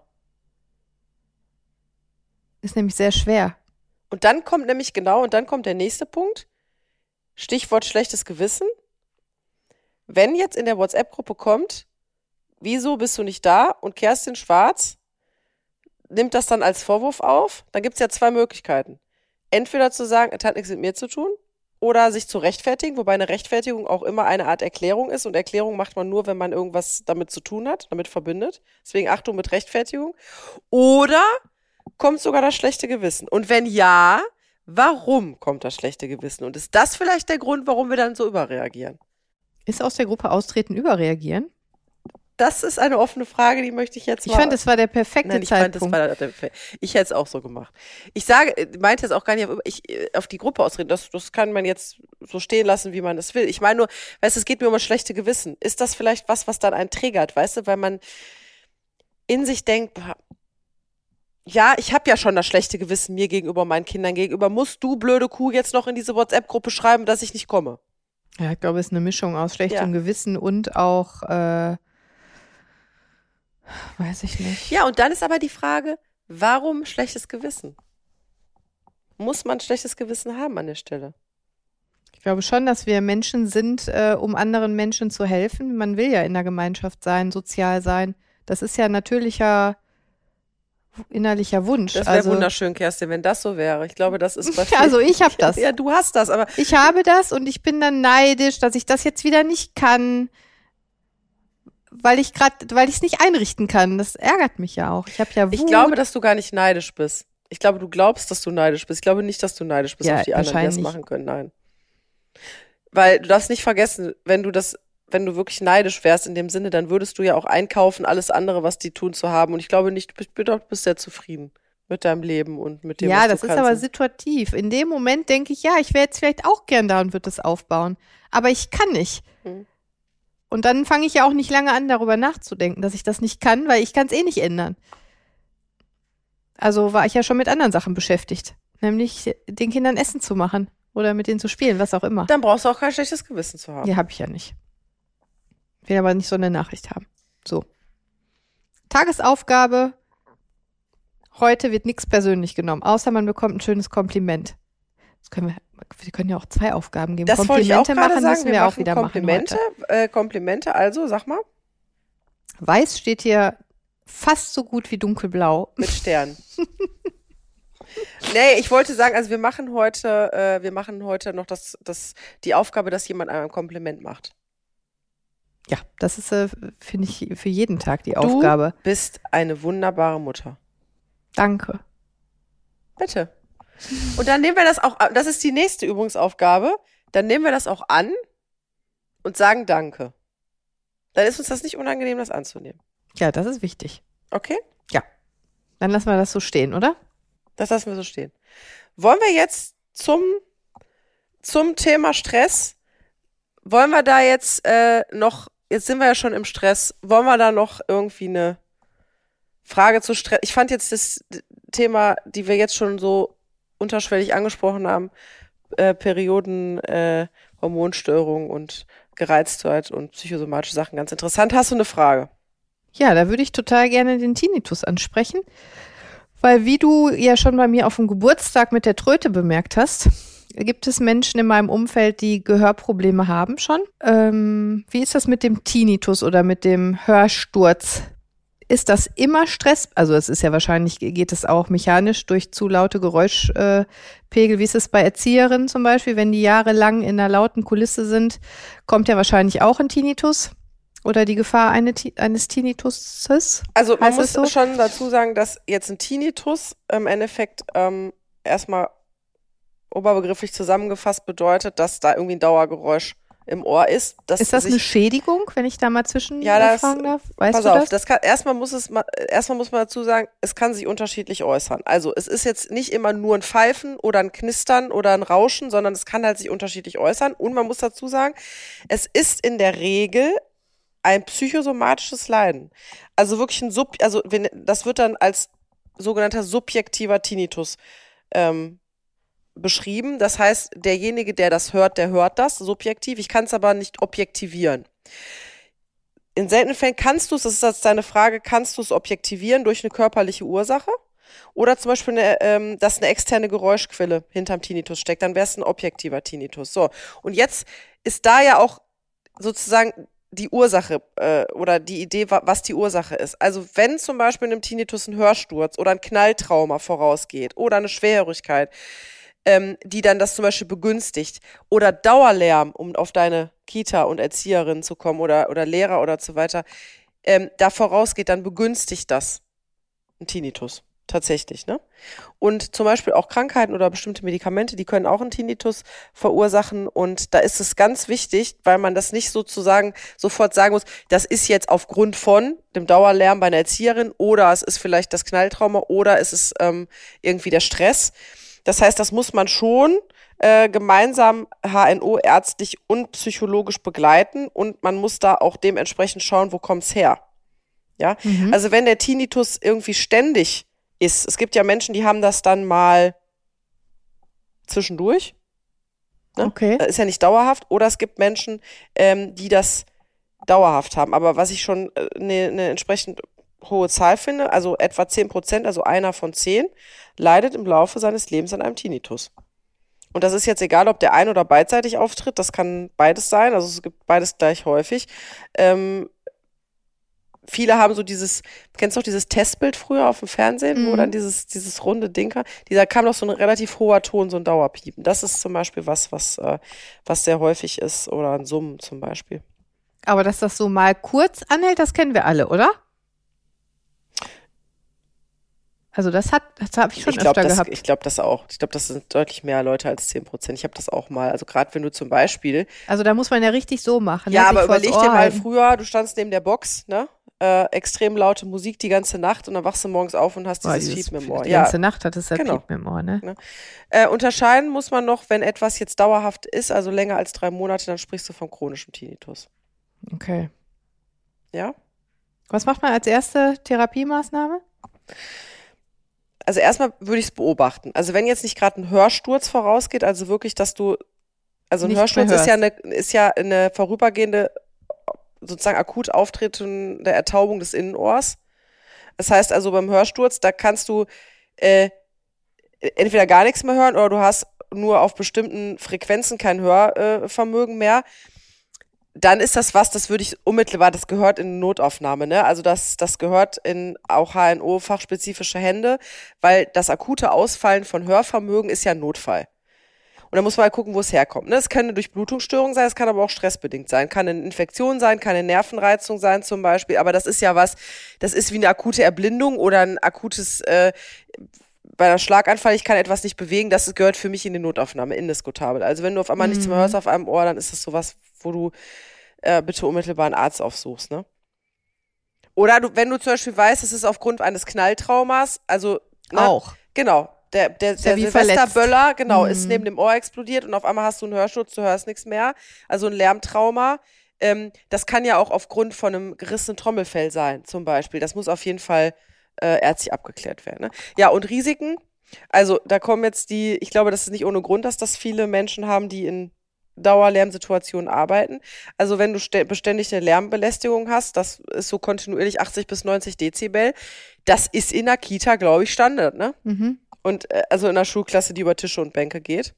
Ist nämlich sehr schwer. Und dann kommt nämlich genau, und dann kommt der nächste Punkt. Stichwort schlechtes Gewissen. Wenn jetzt in der WhatsApp-Gruppe kommt, wieso bist du nicht da? Und Kerstin Schwarz nimmt das dann als Vorwurf auf, dann gibt es ja zwei Möglichkeiten. Entweder zu sagen, es hat nichts mit mir zu tun, oder sich zu rechtfertigen, wobei eine Rechtfertigung auch immer eine Art Erklärung ist. Und Erklärung macht man nur, wenn man irgendwas damit zu tun hat, damit verbindet. Deswegen Achtung mit Rechtfertigung. Oder kommt sogar das schlechte Gewissen? Und wenn ja, warum kommt das schlechte Gewissen? Und ist das vielleicht der Grund, warum wir dann so überreagieren? Ist aus der Gruppe austreten überreagieren? Das ist eine offene Frage, die möchte ich jetzt mal... Ich fand, das war der perfekte Nein, ich Zeitpunkt. Fand, das war der, ich hätte es auch so gemacht. Ich sage, meinte jetzt auch gar nicht auf, ich, auf die Gruppe austreten. Das, das kann man jetzt so stehen lassen, wie man das will. Ich meine nur, weißt du, es geht mir um das schlechte Gewissen. Ist das vielleicht was, was dann einen triggert, weißt du? Weil man in sich denkt, ja, ich habe ja schon das schlechte Gewissen mir gegenüber, meinen Kindern gegenüber. Musst du, blöde Kuh, jetzt noch in diese WhatsApp-Gruppe schreiben, dass ich nicht komme? Ja, ich glaube, es ist eine Mischung aus schlechtem Ja. Gewissen und auch, äh, weiß ich nicht. Ja, und dann ist aber die Frage, warum schlechtes Gewissen? Muss man schlechtes Gewissen haben an der Stelle? Ich glaube schon, dass wir Menschen sind, äh, um anderen Menschen zu helfen. Man will ja in der Gemeinschaft sein, sozial sein. Das ist ja ein natürlicher innerlicher Wunsch. Das wäre also, wunderschön, Kerstin, wenn das so wäre. Ich glaube, das ist bei Also ich habe das. Ja, du hast das, aber ich habe das und ich bin dann neidisch, dass ich das jetzt wieder nicht kann, weil ich gerade, weil ich es nicht einrichten kann. Das ärgert mich ja auch. Ich habe ja Wut. Ich glaube, dass du gar nicht neidisch bist. Ich glaube, du glaubst, dass du neidisch bist. Ich glaube nicht, dass du neidisch bist Ja, auf die anderen, die das wahrscheinlich. machen können. Nein. Weil du darfst nicht vergessen, wenn du das, wenn du wirklich neidisch wärst in dem Sinne, dann würdest du ja auch einkaufen, alles andere, was die tun, zu haben. Und ich glaube nicht, du bist, du bist sehr zufrieden mit deinem Leben und mit dem, Ja, was das du ist kannst. aber situativ. In dem Moment denke ich, ja, ich wäre jetzt vielleicht auch gern da und würde das aufbauen. Aber ich kann nicht. Hm. Und dann fange ich ja auch nicht lange an, darüber nachzudenken, dass ich das nicht kann, weil ich kann es eh nicht ändern. Also war ich ja schon mit anderen Sachen beschäftigt. Nämlich den Kindern Essen zu machen oder mit denen zu spielen, was auch immer. Dann brauchst du auch kein schlechtes Gewissen zu haben. Ja, habe ich ja nicht. Will aber nicht so eine Nachricht haben. So. Tagesaufgabe. Heute wird nichts persönlich genommen, außer man bekommt ein schönes Kompliment. Das können wir, wir können ja auch zwei Aufgaben geben. Das wollte ich auch Komplimente gerade machen sagen. müssen wir wir auch machen wieder Komplimente, machen heute. äh, Komplimente, also sag mal, Weiß steht hier fast so gut wie dunkelblau. mit Stern. Nee, ich wollte sagen, also wir machen heute, äh, wir machen heute noch das, das, die Aufgabe, dass jemand einem ein Kompliment macht. Ja, das ist, äh, finde ich, für jeden Tag die Aufgabe. Du bist eine wunderbare Mutter. Danke. Bitte. Und dann nehmen wir das auch, das ist die nächste Übungsaufgabe, dann nehmen wir das auch an und sagen Danke. Dann ist uns das nicht unangenehm, das anzunehmen. Ja, das ist wichtig. Okay? Dann lassen wir das so stehen, oder? Das lassen wir so stehen. Wollen wir jetzt zum, zum Thema Stress, wollen wir da jetzt äh, noch, jetzt sind wir ja schon im Stress, wollen wir da noch irgendwie eine Frage zu Stress? Ich fand jetzt das Thema, die wir jetzt schon so unterschwellig angesprochen haben, äh, Perioden, äh, Hormonstörungen und Gereiztheit und psychosomatische Sachen ganz interessant. Hast du eine Frage? Ja, da würde ich total gerne den Tinnitus ansprechen, weil wie du ja schon bei mir auf dem Geburtstag mit der Tröte bemerkt hast, gibt es Menschen in meinem Umfeld, die Gehörprobleme haben schon. Ähm, wie ist das mit dem Tinnitus oder mit dem Hörsturz? Ist das immer Stress? Also es ist ja wahrscheinlich, geht es auch mechanisch durch zu laute Geräuschpegel. Äh, wie ist es bei Erzieherinnen zum Beispiel? Wenn die jahrelang in einer lauten Kulisse sind, kommt ja wahrscheinlich auch ein Tinnitus oder die Gefahr eine, eines Tinnituses. Also man Heißt muss es so? schon dazu sagen, dass jetzt ein Tinnitus im Endeffekt ähm, erstmal oberbegrifflich zusammengefasst bedeutet, dass da irgendwie ein Dauergeräusch im Ohr ist. Dass Ist das sich, eine Schädigung, wenn ich da mal zwischen ja, das, fragen darf? Weißt pass du auf, das? das kann, erstmal muss es mal, erstmal muss man dazu sagen, es kann sich unterschiedlich äußern. Also es ist jetzt nicht immer nur ein Pfeifen oder ein Knistern oder ein Rauschen, sondern es kann halt sich unterschiedlich äußern. Und man muss dazu sagen, es ist in der Regel ein psychosomatisches Leiden. Also wirklich ein Sub, also wenn, das wird dann als sogenannter subjektiver Tinnitus ähm, beschrieben. Das heißt, derjenige, der das hört, der hört das subjektiv. Ich kann es aber nicht objektivieren. In seltenen Fällen kannst du es, das ist jetzt deine Frage, kannst du es objektivieren durch eine körperliche Ursache? Oder zum Beispiel, eine, ähm, dass eine externe Geräuschquelle hinterm Tinnitus steckt, dann wäre es ein objektiver Tinnitus. So, und jetzt ist da ja auch sozusagen die Ursache äh, oder die Idee, wa- was die Ursache ist. Also wenn zum Beispiel einem Tinnitus ein Hörsturz oder ein Knalltrauma vorausgeht oder eine Schwerhörigkeit, ähm, die dann das zum Beispiel begünstigt, oder Dauerlärm, um auf deine Kita und Erzieherinnen zu kommen oder, oder Lehrer oder so weiter, ähm, da vorausgeht, dann begünstigt das ein Tinnitus. Tatsächlich, ne? Und zum Beispiel auch Krankheiten oder bestimmte Medikamente, die können auch einen Tinnitus verursachen. Und da ist es ganz wichtig, weil man das nicht sozusagen sofort sagen muss, das ist jetzt aufgrund von dem Dauerlärm bei einer Erzieherin oder es ist vielleicht das Knalltrauma oder es ist ähm, irgendwie der Stress. Das heißt, das muss man schon äh, gemeinsam H N O ärztlich und psychologisch begleiten und man muss da auch dementsprechend schauen, wo kommt's her. Ja, Mhm. also wenn der Tinnitus irgendwie ständig ist, es gibt ja Menschen, die haben das dann mal zwischendurch, ne? Okay. Das ist ja nicht dauerhaft, oder es gibt Menschen, ähm, die das dauerhaft haben, aber was ich schon eine äh, ne entsprechend hohe Zahl finde, also etwa zehn Prozent, also einer von zehn, leidet im Laufe seines Lebens an einem Tinnitus. Und das ist jetzt egal, ob der ein- oder beidseitig auftritt, das kann beides sein, also es gibt beides gleich häufig. Ähm, viele haben so dieses, kennst du noch dieses Testbild früher auf dem Fernsehen, wo Mhm. dann dieses, dieses runde Ding kam, da kam doch so ein relativ hoher Ton, so ein Dauerpiepen. Das ist zum Beispiel was, was, äh, was sehr häufig ist, oder ein Summen zum Beispiel. Aber dass das so mal kurz anhält, das kennen wir alle, oder? Also das hat, das habe ich schon Ich glaube, öfter das, gehabt. ich glaube das auch. Ich glaube, das sind deutlich mehr Leute als zehn Prozent. Ich habe das auch mal. Also gerade wenn du zum Beispiel, Also da muss man ja richtig so machen. ja, ne? aber Sich vors überleg Ohr dir mal halten. früher, du standst neben der Box, ne? Äh, extrem laute Musik die ganze Nacht und dann wachst du morgens auf und hast Boah, dieses dieses Fiepen im Ohr. Die Ja, ganze Nacht hat es das genau. Piepen im Ohr, ne? Äh, unterscheiden muss man noch, wenn etwas jetzt dauerhaft ist, also länger als drei Monate, dann sprichst du vom chronischen Tinnitus. Okay. Ja? Was macht man als erste Therapiemaßnahme? Also erstmal würde ich es beobachten. Also wenn jetzt nicht gerade ein Hörsturz vorausgeht, also wirklich, dass du, also ein Nicht Hörsturz mehr ist ja eine, ist ja eine vorübergehende, sozusagen akut auftretende Ertaubung des Innenohrs. Das heißt also beim Hörsturz, da kannst du äh, entweder gar nichts mehr hören oder du hast nur auf bestimmten Frequenzen kein Hörvermögen äh, mehr. Dann ist das was, das würde ich unmittelbar, das gehört in Notaufnahme, ne? Also das, das gehört in auch H N O-fachspezifische Hände, weil das akute Ausfallen von Hörvermögen ist ja ein Notfall. Und da muss man halt gucken, wo es herkommt. Ne? Es kann eine Durchblutungsstörung sein, es kann aber auch stressbedingt sein. Kann eine Infektion sein, kann eine Nervenreizung sein zum Beispiel. Aber das ist ja was, das ist wie eine akute Erblindung oder ein akutes, äh, bei einer Schlaganfall, ich kann etwas nicht bewegen, das gehört für mich in die Notaufnahme, indiskutabel. Also wenn du auf einmal nichts mehr hörst auf einem Ohr, dann ist das sowas, wo du äh, bitte unmittelbar einen Arzt aufsuchst, ne? Oder du, wenn du zum Beispiel weißt, es ist aufgrund eines Knalltraumas, also ne, Auch. genau, der, der, Ist ja der wie Silvesterböller, genau, Mhm. ist neben dem Ohr explodiert und auf einmal hast du einen Hörschutz, du hörst nichts mehr, also ein Lärmtrauma. Ähm, das kann ja auch aufgrund von einem gerissenen Trommelfell sein, zum Beispiel. Das muss auf jeden Fall äh, ärztlich abgeklärt werden. Ne? Ja, und Risiken, also da kommen jetzt die, ich glaube, das ist nicht ohne Grund, dass das viele Menschen haben, die in Dauerlärmsituationen arbeiten. Also wenn du st- beständig eine Lärmbelästigung hast, das ist so kontinuierlich achtzig bis neunzig Dezibel, das ist in der Kita, glaube ich, Standard, ne? Mhm. Und äh, also in der Schulklasse, die über Tische und Bänke geht.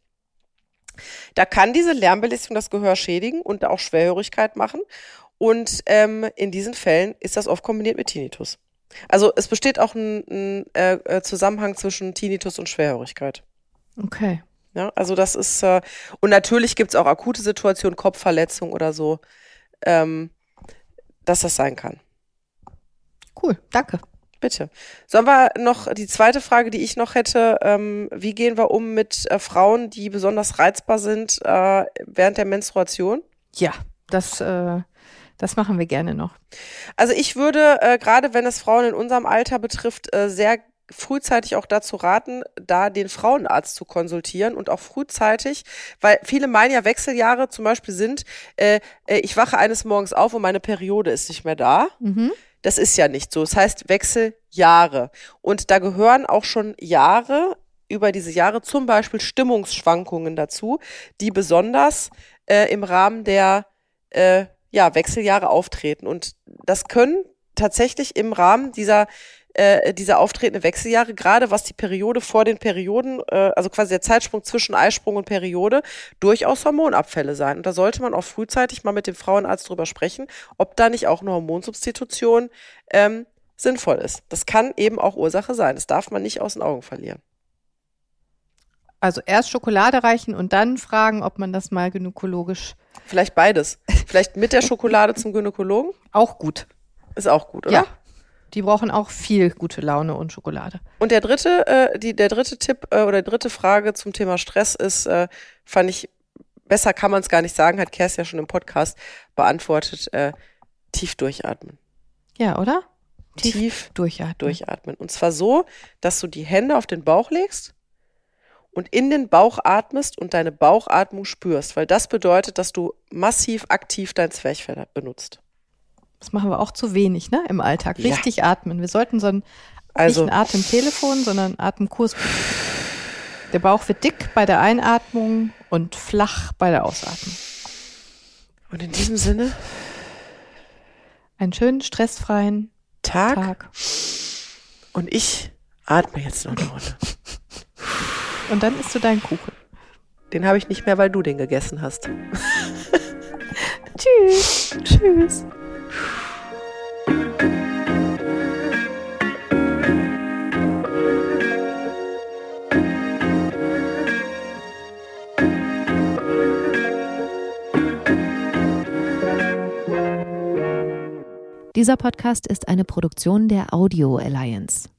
Da kann diese Lärmbelästigung das Gehör schädigen und auch Schwerhörigkeit machen. Und ähm, in diesen Fällen ist das oft kombiniert mit Tinnitus. Also es besteht auch ein, ein äh, Zusammenhang zwischen Tinnitus und Schwerhörigkeit. Okay. Ja, also das ist, äh, und natürlich gibt es auch akute Situationen, Kopfverletzung oder so, ähm, dass das sein kann. Cool, danke. Bitte. Sollen wir noch, die zweite Frage, die ich noch hätte, ähm, wie gehen wir um mit äh, Frauen, die besonders reizbar sind äh, während der Menstruation? Ja, das, äh, das machen wir gerne noch. Also ich würde, äh, gerade wenn es Frauen in unserem Alter betrifft, äh, sehr frühzeitig auch dazu raten, da den Frauenarzt zu konsultieren und auch frühzeitig, weil viele meinen ja, Wechseljahre zum Beispiel sind, äh, äh, ich wache eines Morgens auf und meine Periode ist nicht mehr da. Mhm. Das ist ja nicht so. Das heißt Wechseljahre. Und da gehören auch schon Jahre, über diese Jahre zum Beispiel Stimmungsschwankungen dazu, die besonders äh, im Rahmen der äh, ja, Wechseljahre auftreten. Und das können tatsächlich im Rahmen dieser äh, dieser auftretenden Wechseljahre, gerade was die Periode vor den Perioden, äh, also quasi der Zeitsprung zwischen Eisprung und Periode, durchaus Hormonabfälle sein. Und da sollte man auch frühzeitig mal mit dem Frauenarzt drüber sprechen, ob da nicht auch eine Hormonsubstitution ähm, sinnvoll ist. Das kann eben auch Ursache sein. Das darf man nicht aus den Augen verlieren. Also erst Schokolade reichen und dann fragen, ob man das mal gynäkologisch... Vielleicht beides. Vielleicht mit der Schokolade zum Gynäkologen? Auch gut. Ist auch gut, oder? Ja. Die brauchen auch viel gute Laune und Schokolade. Und der dritte, äh, die, der dritte Tipp äh, oder die dritte Frage zum Thema Stress ist, äh, fand ich, besser kann man es gar nicht sagen, hat Kerstin ja schon im Podcast beantwortet, äh, tief durchatmen. Ja, oder? Tief, tief durchatmen. durchatmen. Und zwar so, dass du die Hände auf den Bauch legst und in den Bauch atmest und deine Bauchatmung spürst, weil das bedeutet, dass du massiv aktiv dein Zwerchfell benutzt. Das machen wir auch zu wenig, ne, im Alltag. Ja. Richtig atmen. Wir sollten so ein, also, nicht ein Atemtelefon, sondern Atemkurs. Der Bauch wird dick bei der Einatmung und flach bei der Ausatmung. Und in diesem Sinne einen schönen, stressfreien Tag. Tag. Und ich atme jetzt noch eine Runde. Und dann isst du deinen Kuchen. Den habe ich nicht mehr, weil du den gegessen hast. Tschüss. Tschüss. Dieser Podcast ist eine Produktion der Audio Alliance.